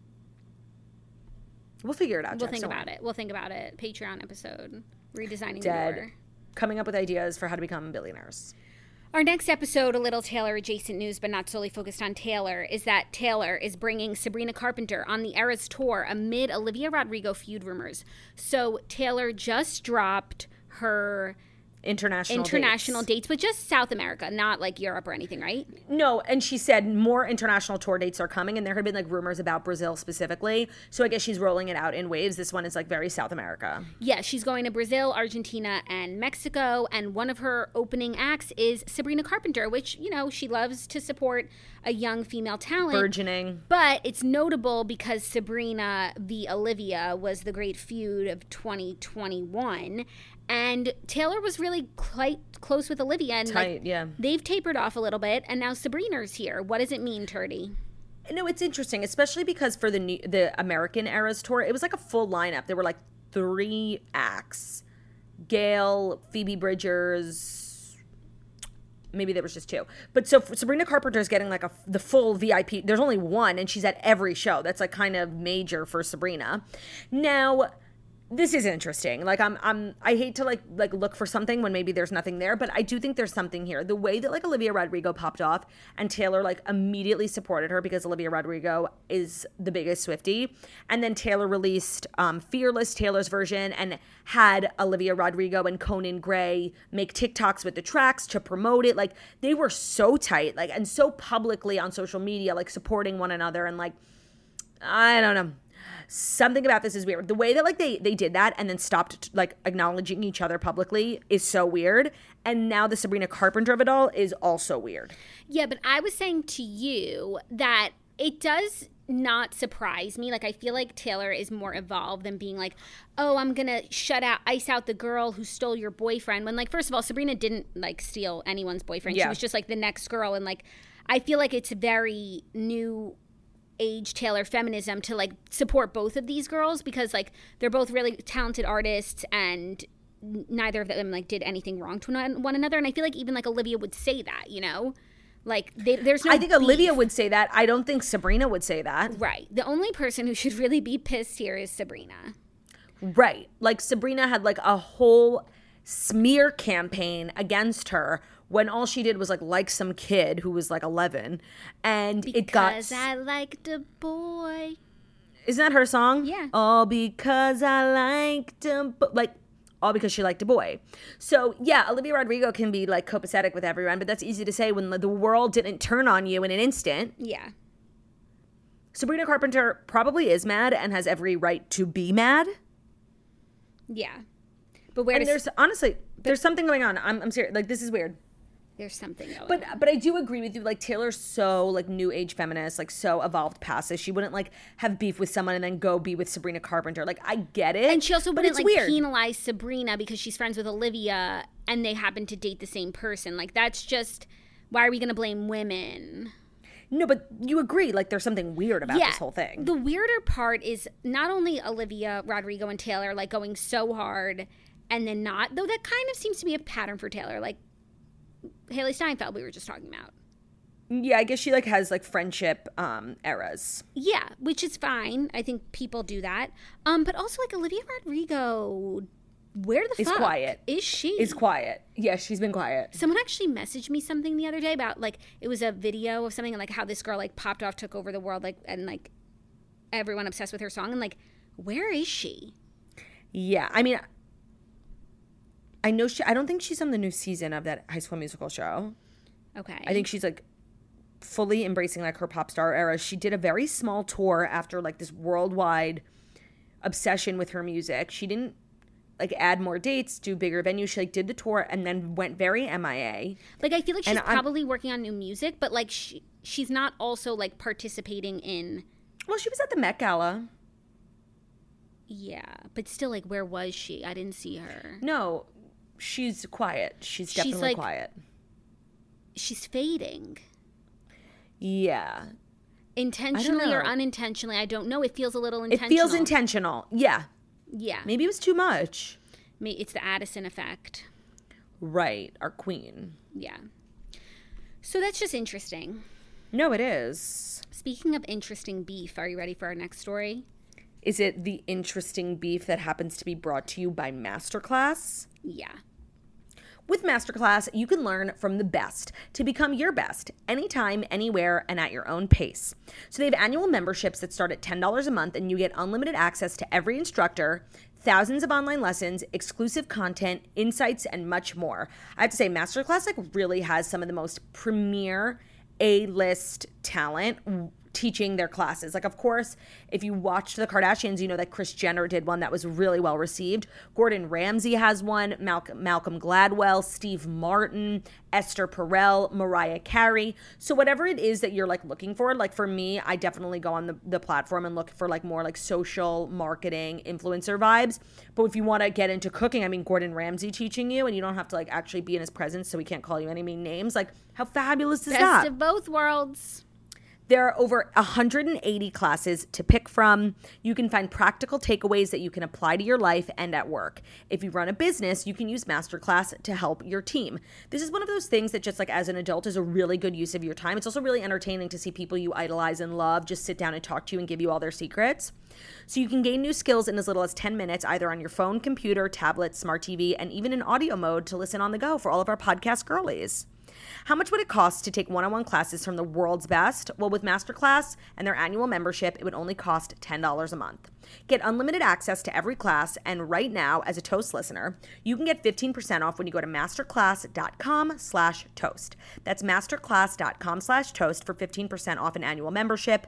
We'll figure it out. We'll think about it. Patreon episode. Redesigning Dead. the door. Coming up with ideas for how to become billionaires. Our next episode, a little Taylor adjacent news, but not solely focused on Taylor, is that Taylor is bringing Sabrina Carpenter on the Eras tour amid Olivia Rodrigo feud rumors. So Taylor just dropped her international dates, but just South America, not like Europe or anything, right? No, and she said more international tour dates are coming, and there had been like rumors about Brazil specifically. So I guess she's rolling it out in waves. This one is like very South America. Yeah, she's going to Brazil, Argentina, and Mexico, and one of her opening acts is Sabrina Carpenter, which, she loves to support a young female talent. Burgeoning. But it's notable because Sabrina v. Olivia was the great feud of 2021. And Taylor was really quite close with Olivia. And tight, yeah. They've tapered off a little bit, and now Sabrina's here. What does it mean, Turdy? No, it's interesting, especially because for the American Eras tour, it was like a full lineup. There were like 3 acts. Gayle, Phoebe Bridgers, maybe there was just 2. But so Sabrina Carpenter is getting like the full VIP. There's only one, and she's at every show. That's like kind of major for Sabrina. Now, this is interesting. Like I hate to like look for something when maybe there's nothing there, but I do think there's something here. The way that like Olivia Rodrigo popped off and Taylor like immediately supported her because Olivia Rodrigo is the biggest Swiftie, and then Taylor released Fearless, Taylor's version, and had Olivia Rodrigo and Conan Gray make TikToks with the tracks to promote it. Like they were so tight, like, and so publicly on social media, like supporting one another, and like I don't know. Something about this is weird. The way that like they did that and then stopped like acknowledging each other publicly is so weird. And now the Sabrina Carpenter of it all is also weird. Yeah, but I was saying to you that it does not surprise me. Like I feel like Taylor is more evolved than being like, oh, I'm gonna ice out the girl who stole your boyfriend. When like, first of all, Sabrina didn't like steal anyone's boyfriend. Yeah. She was just like the next girl. And like, I feel like it's very new age Taylor feminism to like support both of these girls because like they're both really talented artists and neither of them like did anything wrong to one another. And I feel like even like Olivia would say that, you know, like there's no I think beef. Olivia would say that. I don't think Sabrina would say that. Right. The only person who should really be pissed here is Sabrina. Right. Like Sabrina had like a whole smear campaign against her when all she did was like some kid who was like 11, and because I liked a boy. Isn't that her song? Yeah. All because I liked a all because she liked a boy. So yeah, Olivia Rodrigo can be like copacetic with everyone, but that's easy to say when the world didn't turn on you in an instant. Yeah. Sabrina Carpenter probably is mad and has every right to be mad. Yeah. But there's honestly there's something going on. I'm serious. Like this is weird. There's something going on. But I do agree with you. Like Taylor's so like new age feminist, like so evolved past this. She wouldn't like have beef with someone and then go be with Sabrina Carpenter. Like I get it. And she also wouldn't like weird. penalize Sabrina because she's friends with Olivia and they happen to date the same person. Like that's just, why are we going to blame women? No, but you agree, like there's something weird about this whole thing. The weirder part is not only Olivia Rodrigo and Taylor like going so hard and then not, though that kind of seems to be a pattern for Taylor. Like Haley Steinfeld we were just talking about. Yeah, I guess she like has like friendship eras. Yeah, which is fine. I think people do that. But also like Olivia Rodrigo, where the fuck quiet. Is she? Is quiet. Yeah, she's been quiet. Someone actually messaged me something the other day about like it was a video of something like how this girl like popped off, took over the world, like, and like everyone obsessed with her song, and like where is she? Yeah, I mean, I know I don't think she's on the new season of that High School Musical show. Okay. I think she's like fully embracing like her pop star era. She did a very small tour after like this worldwide obsession with her music. She didn't like add more dates, do bigger venues. She like did the tour and then went very MIA. Like I feel like she's probably working on new music, but like she's not also like participating in. Well, she was at the Met Gala. Yeah, but still, like, where was she? I didn't see her. No, she's quiet. She's definitely like, quiet. She's fading. Yeah. Intentionally or unintentionally, I don't know. It feels a little intentional. It feels intentional. Yeah. Yeah. Maybe it was too much. It's the Addison effect. Right. Our queen. Yeah. So that's just interesting. No, it is. Speaking of interesting beef, are you ready for our next story? Is it the interesting beef that happens to be brought to you by Masterclass? Yeah. With Masterclass, you can learn from the best to become your best anytime, anywhere, and at your own pace. So they have annual memberships that start at $10 a month, and you get unlimited access to every instructor, thousands of online lessons, exclusive content, insights, and much more. I have to say, Masterclass like really has some of the most premier A-list talent teaching their classes. Like, of course, if you watched the Kardashians, you know that Kris Jenner did one that was really well received. Gordon Ramsay has one, Malcolm Gladwell, Steve Martin, Esther Perel, Mariah Carey. So whatever it is that you're like looking for, like for me, I definitely go on the platform and look for like more like social marketing influencer vibes. But if you want to get into cooking, I mean, Gordon Ramsay teaching you and you don't have to like actually be in his presence, so we can't call you any mean names. Like, how fabulous is that? Best of both worlds. There are over 180 classes to pick from. You can find practical takeaways that you can apply to your life and at work. If you run a business, you can use Masterclass to help your team. This is one of those things that just like as an adult is a really good use of your time. It's also really entertaining to see people you idolize and love just sit down and talk to you and give you all their secrets. So you can gain new skills in as little as 10 minutes, either on your phone, computer, tablet, smart TV, and even in audio mode to listen on the go for all of our podcast girlies. How much would it cost to take one-on-one classes from the world's best? Well, with Masterclass and their annual membership, it would only cost $10 a month. Get unlimited access to every class, and right now, as a Toast listener, you can get 15% off when you go to masterclass.com/toast. That's masterclass.com/toast for 15% off an annual membership.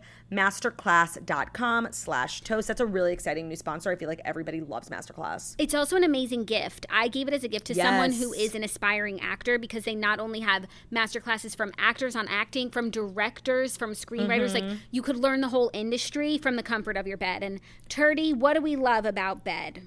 Masterclass.com/toast. That's a really exciting new sponsor. I feel like everybody loves Masterclass. It's also an amazing gift. I gave it as a gift to someone who is an aspiring actor because they not only have masterclasses from actors on acting, from directors, from screenwriters. Like, you could learn the whole industry from the comfort of your bed. And Turdy, what do we love about bed?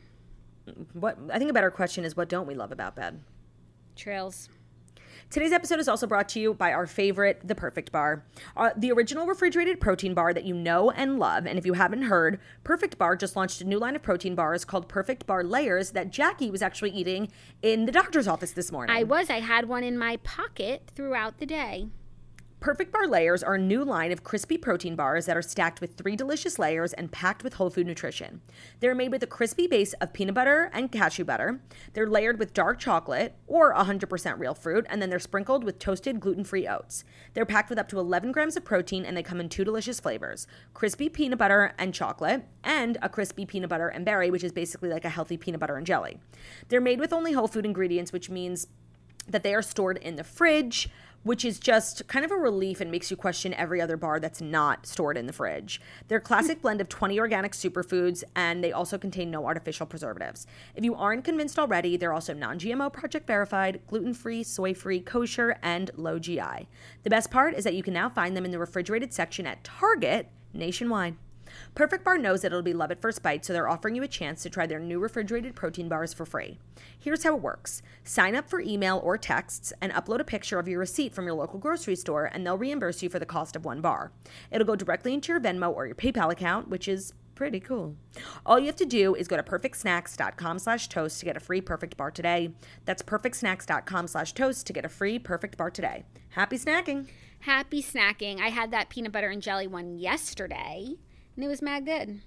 What I think a better question is, what don't we love about bed? Trails. Today's episode is also brought to you by our favorite, The Perfect Bar, the original refrigerated protein bar that you know and love. And if you haven't heard, Perfect Bar just launched a new line of protein bars called Perfect Bar Layers that Jackie was actually eating in the doctor's office this morning. I had one in my pocket throughout the day. Perfect Bar Layers are a new line of crispy protein bars that are stacked with 3 delicious layers and packed with whole food nutrition. They're made with a crispy base of peanut butter and cashew butter. They're layered with dark chocolate or 100% real fruit, and then they're sprinkled with toasted gluten-free oats. They're packed with up to 11 grams of protein, and they come in 2 delicious flavors: crispy peanut butter and chocolate, and a crispy peanut butter and berry, which is basically like a healthy peanut butter and jelly. They're made with only whole food ingredients, which means that they are stored in the fridge, which is just kind of a relief and makes you question every other bar that's not stored in the fridge. They're a classic blend of 20 organic superfoods, and they also contain no artificial preservatives. If you aren't convinced already, they're also non-GMO, project verified, gluten-free, soy-free, kosher, and low GI. The best part is that you can now find them in the refrigerated section at Target nationwide. Perfect Bar knows that it'll be love at first bite, so they're offering you a chance to try their new refrigerated protein bars for free. Here's how it works. Sign up for email or texts and upload a picture of your receipt from your local grocery store, and they'll reimburse you for the cost of one bar. It'll go directly into your Venmo or your PayPal account, which is pretty cool. All you have to do is go to perfectsnacks.com/toast to get a free Perfect Bar today. That's perfectsnacks.com/toast to get a free Perfect Bar today. Happy snacking. Happy snacking. I had that peanut butter and jelly one yesterday. And it was mad good.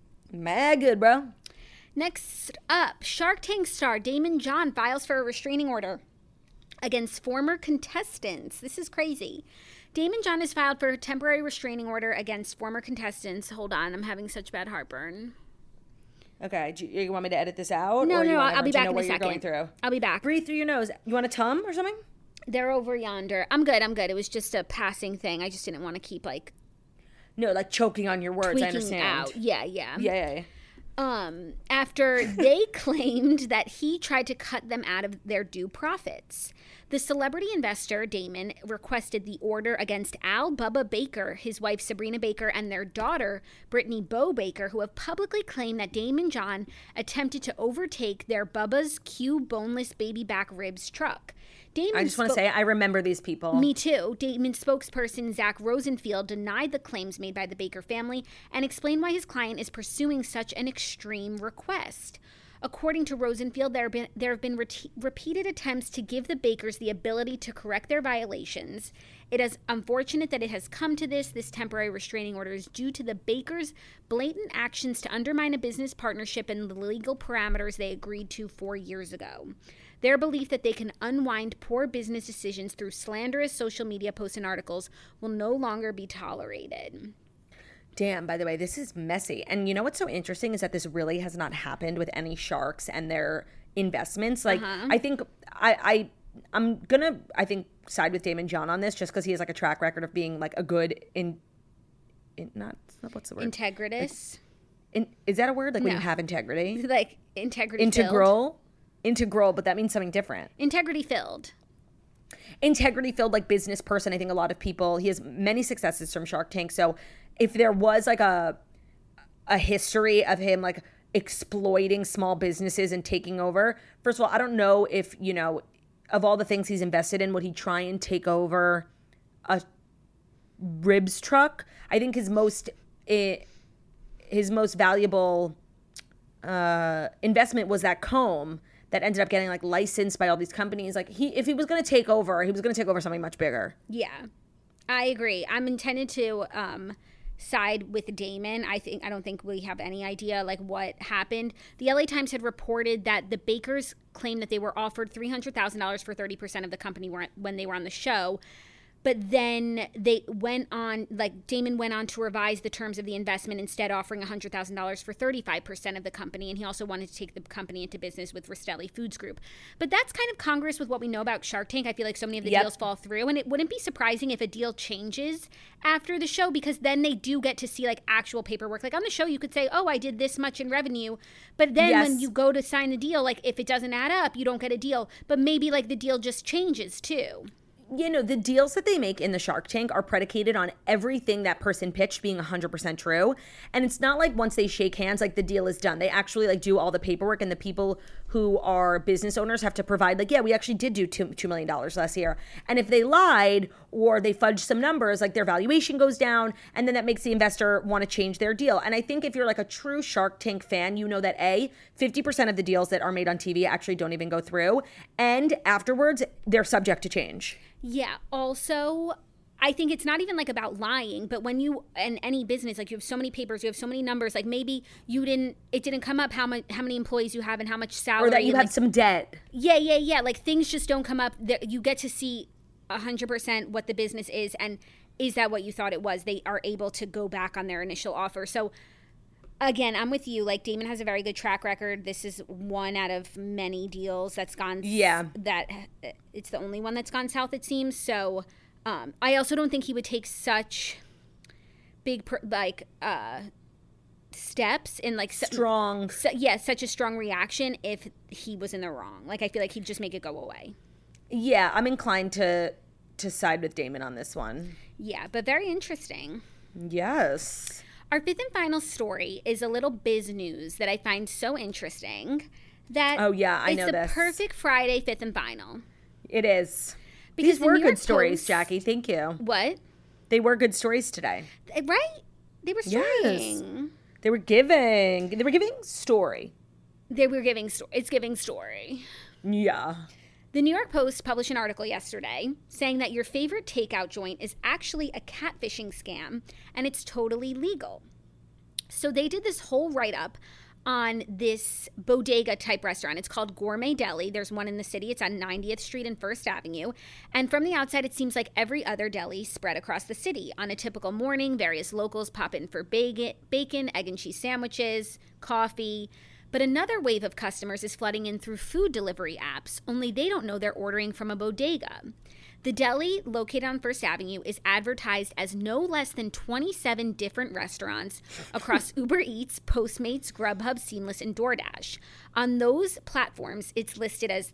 Mad good, bro. Next up, Shark Tank star Daymond John files for a restraining order against former contestants. This is crazy. Daymond John has filed for a temporary restraining order against former contestants. Hold on, I'm having such bad heartburn. Okay, do you want me to edit this out? No, I'll be back in a second. second. Going through? I'll be back. Breathe through your nose. You want a Tum or something? They're over yonder. I'm good. It was just a passing thing. I just didn't want to keep like... No, like choking on your words, I understand. Out. Yeah. After they claimed that he tried to cut them out of their due profits. The celebrity investor, Daymond, requested the order against Al Bubba Baker, his wife Sabrina Baker, and their daughter, Brittany Bo Baker, who have publicly claimed that Daymond John attempted to overtake their Bubba's Q boneless baby back ribs truck. I just want to say, I remember these people. Me too. Daymond spokesperson Zach Rosenfield denied the claims made by the Baker family and explained why his client is pursuing such an extreme request. According to Rosenfield, there have been repeated attempts to give the Bakers the ability to correct their violations. It is unfortunate that it has come to this. This temporary restraining order is due to the Bakers' blatant actions to undermine a business partnership and the legal parameters they agreed to 4 years ago. Their belief that they can unwind poor business decisions through slanderous social media posts and articles will no longer be tolerated. Damn, by the way, this is messy. And you know what's so interesting is that this really has not happened with any sharks and their investments. Like, I think I'm going to, I think, side with Daymond John on this just because he has like a track record of being like a good what's the word? Integritous. Is that a word? Like when you have integrity? Like integrity Integral, but that means something different. Integrity filled, like business person. I think a lot of people, he has many successes from Shark Tank. So if there was like a history of him like exploiting small businesses and taking over, first of all, I don't know if, you know, of all the things he's invested in, would he try and take over ribs truck. I think his most valuable investment was that comb that ended up getting like licensed by all these companies. Like if he was going to take over, he was going to take over something much bigger. Yeah, I agree. I'm intended to side with Damon. I don't think we have any idea like what happened. The LA Times had reported that the Bakers claimed that they were offered $300,000 for 30% of the company when they were on the show. But then they went on, like Damon went on to revise the terms of the investment, instead offering $100,000 for 35% of the company. And he also wanted to take the company into business with Rastelli Foods Group. But that's kind of congruous with what we know about Shark Tank. I feel like so many of the deals fall through. And it wouldn't be surprising if a deal changes after the show, because then they do get to see like actual paperwork. Like on the show, you could say, oh, I did this much in revenue. But then when you go to sign the deal, like if it doesn't add up, you don't get a deal. But maybe like the deal just changes too. You know, the deals that they make in the Shark Tank are predicated on everything that person pitched being 100% true. And it's not like once they shake hands, like the deal is done. They actually like do all the paperwork, and the people who are business owners have to provide like, yeah, we actually did do $2 million last year. And if they lied or they fudged some numbers, like their valuation goes down, and then that makes the investor want to change their deal. And I think if you're like a true Shark Tank fan, you know that 50% of the deals that are made on TV actually don't even go through. And afterwards, they're subject to change. Yeah. Also, I think it's not even like about lying, but when you, in any business, like you have so many papers, you have so many numbers, like maybe it didn't come up how many employees you have and how much salary. Or that you had like, some debt. Yeah. Like things just don't come up. You get to see 100% what the business is, and is that what you thought it was? They are able to go back on their initial offer. So again, I'm with you. Like Damon has a very good track record. This is one out of many deals that's gone. Yeah. That it's the only one that's gone south, it seems. So I also don't think he would take such big steps in like strong. Such a strong reaction if he was in the wrong. Like I feel like he'd just make it go away. Yeah, I'm inclined to side with Damon on this one. Yeah, but very interesting. Yes. Our fifth and final story is a little biz news that I find so interesting. That I know this. It's the perfect Friday fifth and final. It is. Because these were good stories, Jackie. Thank you. What? They were good stories today. Right? They were storying. Yes. They were giving story. It's giving story. Yeah. The New York Post published an article yesterday saying that your favorite takeout joint is actually a catfishing scam, and it's totally legal. So they did this whole write-up on this bodega-type restaurant. It's called Gourmet Deli. There's one in the city. It's on 90th Street and 1st Avenue. And from the outside, it seems like every other deli spread across the city. On a typical morning, various locals pop in for bacon, egg and cheese sandwiches, coffee. But another wave of customers is flooding in through food delivery apps, only they don't know they're ordering from a bodega. The deli, located on 1st Avenue, is advertised as no less than 27 different restaurants across Uber Eats, Postmates, Grubhub, Seamless, and DoorDash. On those platforms, it's listed as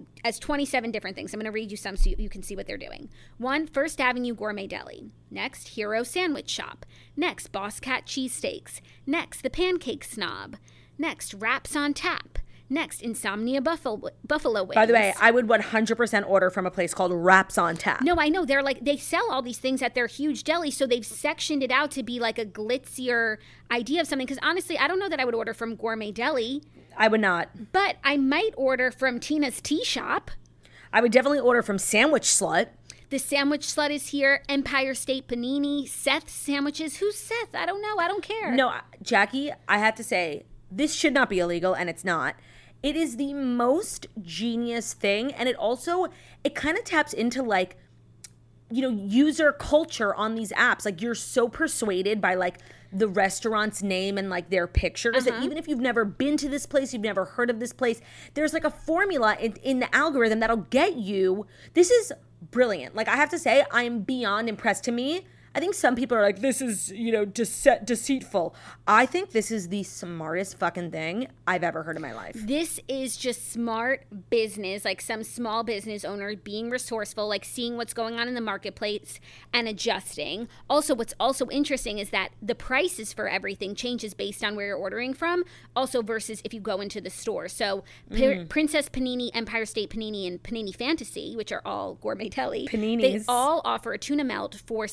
27 different things. I'm going to read you some so you can see what they're doing. 1, 1st Avenue Gourmet Deli. Next, Hero Sandwich Shop. Next, Boss Cat Cheesesteaks. Next, The Pancake Snob. Next, Wraps on Tap. Next, Insomnia Buffalo Wings. By the way, I would 100% order from a place called Wraps on Tap. No, I know. They're like, they sell all these things at their huge deli, so they've sectioned it out to be like a glitzier idea of something. Because honestly, I don't know that I would order from Gourmet Deli. I would not. But I might order from Tina's Tea Shop. I would definitely order from Sandwich Slut. The Sandwich Slut is here. Empire State Panini. Seth's Sandwiches. Who's Seth? I don't know. I don't care. No, Jackie, I have to say, this should not be illegal, and it's not. It is the most genius thing, and it kind of taps into, like, you know, user culture on these apps. Like, you're so persuaded by, like, the restaurant's name and, like, their pictures that even if you've never been to this place, you've never heard of this place, there's, like, a formula in the algorithm that'll get you. This is brilliant. Like, I have to say, I am beyond impressed. To me, I think some people are like, this is, you know, deceitful. I think this is the smartest fucking thing I've ever heard in my life. This is just smart business, like some small business owner being resourceful, like seeing what's going on in the marketplace and adjusting. Also, what's also interesting is that the prices for everything changes based on where you're ordering from, also versus if you go into the store. So Princess Panini, Empire State Panini, and Panini Fantasy, which are all Gourmet Deli, Paninis. They all offer a tuna melt for $16 to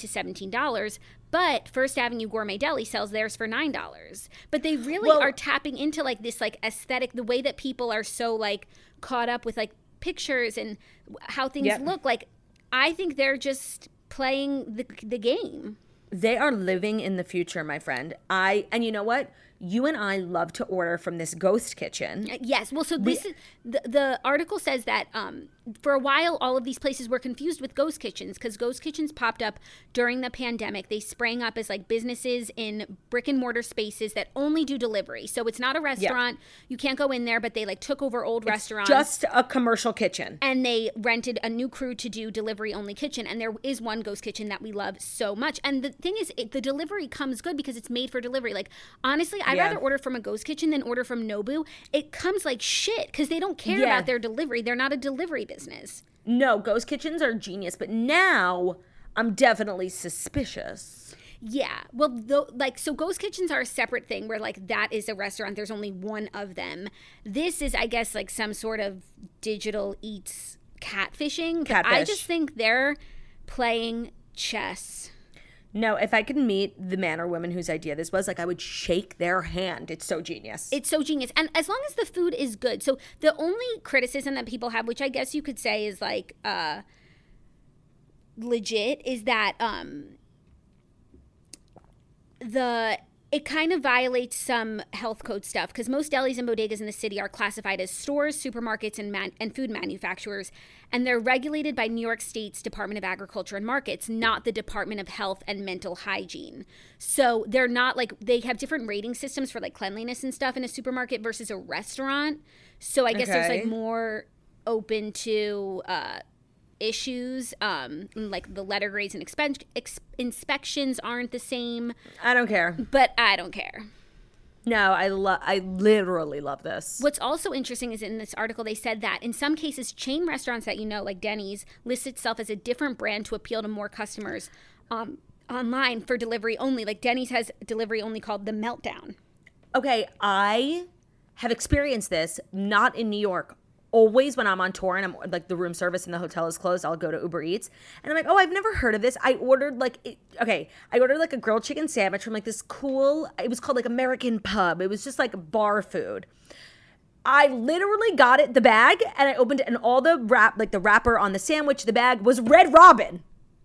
$17. But First Avenue Gourmet Deli sells theirs for $9. But they really are tapping into like this like aesthetic, the way that people are so like caught up with like pictures and how things look. Like, I think they're just playing the game. They are living in the future, my friend. And you know what? You and I love to order from this ghost kitchen. Yes. Well, so this is the article says that for a while, all of these places were confused with ghost kitchens because ghost kitchens popped up during the pandemic. They sprang up as like businesses in brick and mortar spaces that only do delivery. So it's not a restaurant. Yeah. You can't go in there, but they like took over old restaurants. Just a commercial kitchen. And they rented a new crew to do delivery only kitchen. And there is one ghost kitchen that we love so much. And the thing is, the delivery comes good because it's made for delivery. Like, honestly, I'd rather order from a ghost kitchen than order from Nobu. It comes like shit because they don't care about their delivery. They're not a delivery business. No, ghost kitchens are genius. But now I'm definitely suspicious. Yeah. Well, so ghost kitchens are a separate thing where like that is a restaurant. There's only one of them. This is, I guess, like some sort of digital eats catfishing. Catfish. I just think they're playing chess. No, if I could meet the man or woman whose idea this was, like, I would shake their hand. It's so genius. It's so genius. And as long as the food is good. So the only criticism that people have, which I guess you could say is like legit, is that it kind of violates some health code stuff because most delis and bodegas in the city are classified as stores, supermarkets, and food manufacturers, and they're regulated by New York State's Department of Agriculture and Markets, not the Department of Health and Mental Hygiene. So they're not like, they have different rating systems for like cleanliness and stuff in a supermarket versus a restaurant. So I guess there's like more open to issues, like the letter grades and inspections aren't the same. I don't care. But I don't care. No, I literally love this. What's also interesting is in this article they said that in some cases chain restaurants that you know, like Denny's, lists itself as a different brand to appeal to more customers online for delivery only. Like Denny's has delivery only called The Meltdown. Okay, I have experienced this, not in New York. Always when I'm on tour and I'm like the room service in the hotel is closed, I'll go to Uber Eats and I'm like, oh, I've never heard of this. I ordered like a grilled chicken sandwich from like this cool, it was called like American Pub. It was just like bar food. I literally got it, the bag, and I opened it and all the the wrapper on the sandwich, the bag was Red Robin.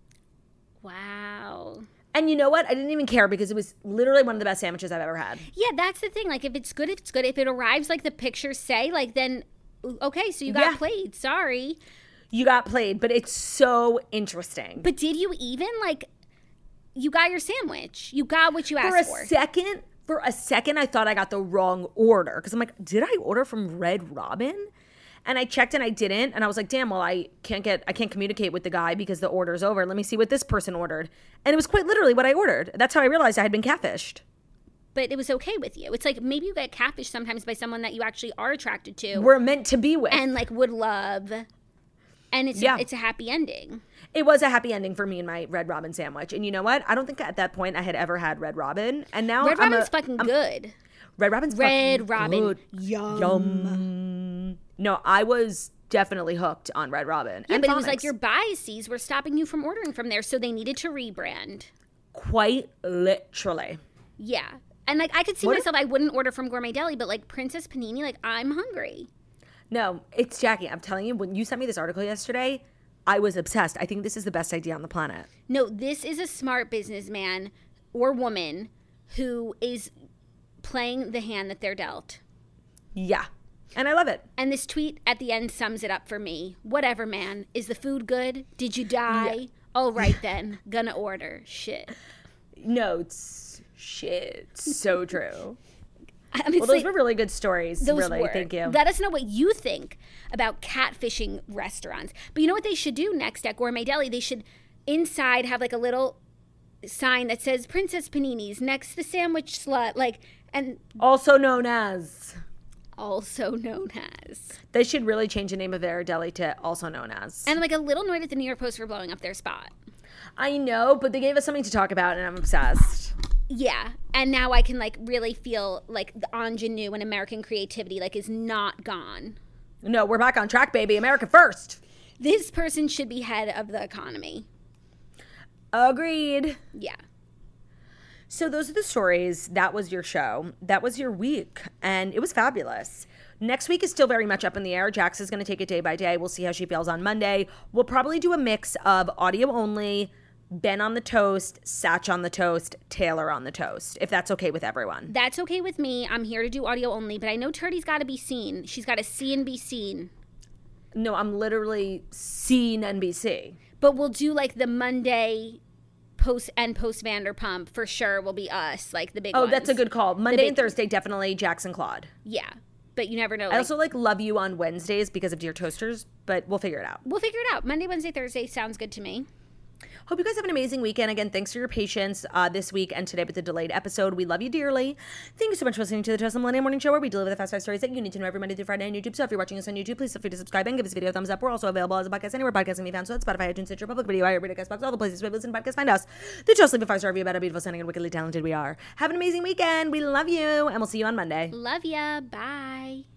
Wow. And you know what? I didn't even care because it was literally one of the best sandwiches I've ever had. Yeah, that's the thing. Like if it's good, it's good. If it arrives like the pictures say, like then okay, so you got played. Sorry. You got played, but it's so interesting. But did you even, like, you got your sandwich. You got what you asked for. For a second, I thought I got the wrong order. Because I'm like, did I order from Red Robin? And I checked and I didn't. And I was like, damn, well, I can't communicate with the guy because the order's over. Let me see what this person ordered. And it was quite literally what I ordered. That's how I realized I had been catfished. But it was okay with you. It's like maybe you get catfished sometimes by someone that you actually are attracted to. We're meant to be with. And like would love. And it's a happy ending. It was a happy ending for me and my Red Robin sandwich. And you know what? I don't think at that point I had ever had Red Robin. And now Red Robin's fucking good. Red Robin's fucking good. Yum. No, I was definitely hooked on Red Robin. Yeah, and but it was like your biases were stopping you from ordering from there. So they needed to rebrand. Quite literally. Yeah. And, like, I could see myself, I wouldn't order from Gourmet Deli, but, like, Princess Panini, like, I'm hungry. No, it's Jackie. I'm telling you, when you sent me this article yesterday, I was obsessed. I think this is the best idea on the planet. No, this is a smart businessman or woman who is playing the hand that they're dealt. Yeah. And I love it. And this tweet at the end sums it up for me. Whatever, man. Is the food good? Did you die? Yeah. All right, then. Gonna order. Shit. No, it's... Shit, so true. I mean, well, those were really good stories. Those really, were. Thank you. Let us know what you think about catfishing restaurants. But you know what they should do next at Gourmet Deli? They should inside have like a little sign that says Princess Panini's next the sandwich slut, like, and also known as. They should really change the name of their deli to also known as. And like a little note at the New York Post for blowing up their spot. I know, but they gave us something to talk about, and I'm obsessed. Yeah, and now I can like really feel like the ingenue and American creativity like is not gone. No, we're back on track, baby. America first. This person should be head of the economy. Agreed. Yeah. So those are the stories. That was your show. That was your week. And it was fabulous. Next week is still very much up in the air. Jax is going to take it day by day. We'll see how she feels on Monday. We'll probably do a mix of audio only, Ben on the toast, Satch on the toast, Taylor on the toast, if that's okay with everyone. That's okay with me. I'm here to do audio only, but I know Turdy's got to be seen. She's got to see and be seen. No, I'm literally seen NBC. But we'll do like the Monday post Vanderpump for sure will be us, like the big ones. Oh, that's a good call. Monday and Thursday, definitely Jax and Claude. Yeah. But you never know. I also love you on Wednesdays because of Dear Toasters, but we'll figure it out. Monday, Wednesday, Thursday sounds good to me. Hope you guys have an amazing weekend. Again, thanks for your patience this week and today with the delayed episode. We love you dearly. Thank you so much for listening to the Toast Millennial Morning Show, where we deliver the fast 5 stories that you need to know every Monday through Friday on YouTube. So if you're watching us on YouTube, please feel free to subscribe and give this video a thumbs up. We're also available as a podcast anywhere podcasts can be found. So that's Spotify, iTunes, Stitcher, Public Video, iHeartRadio, Castbox, all the places where you listen to podcasts. Find us. The Toast, leave a 5-star review about how beautiful, stunning, and wickedly talented we are. Have an amazing weekend. We love you, and we'll see you on Monday. Love ya. Bye.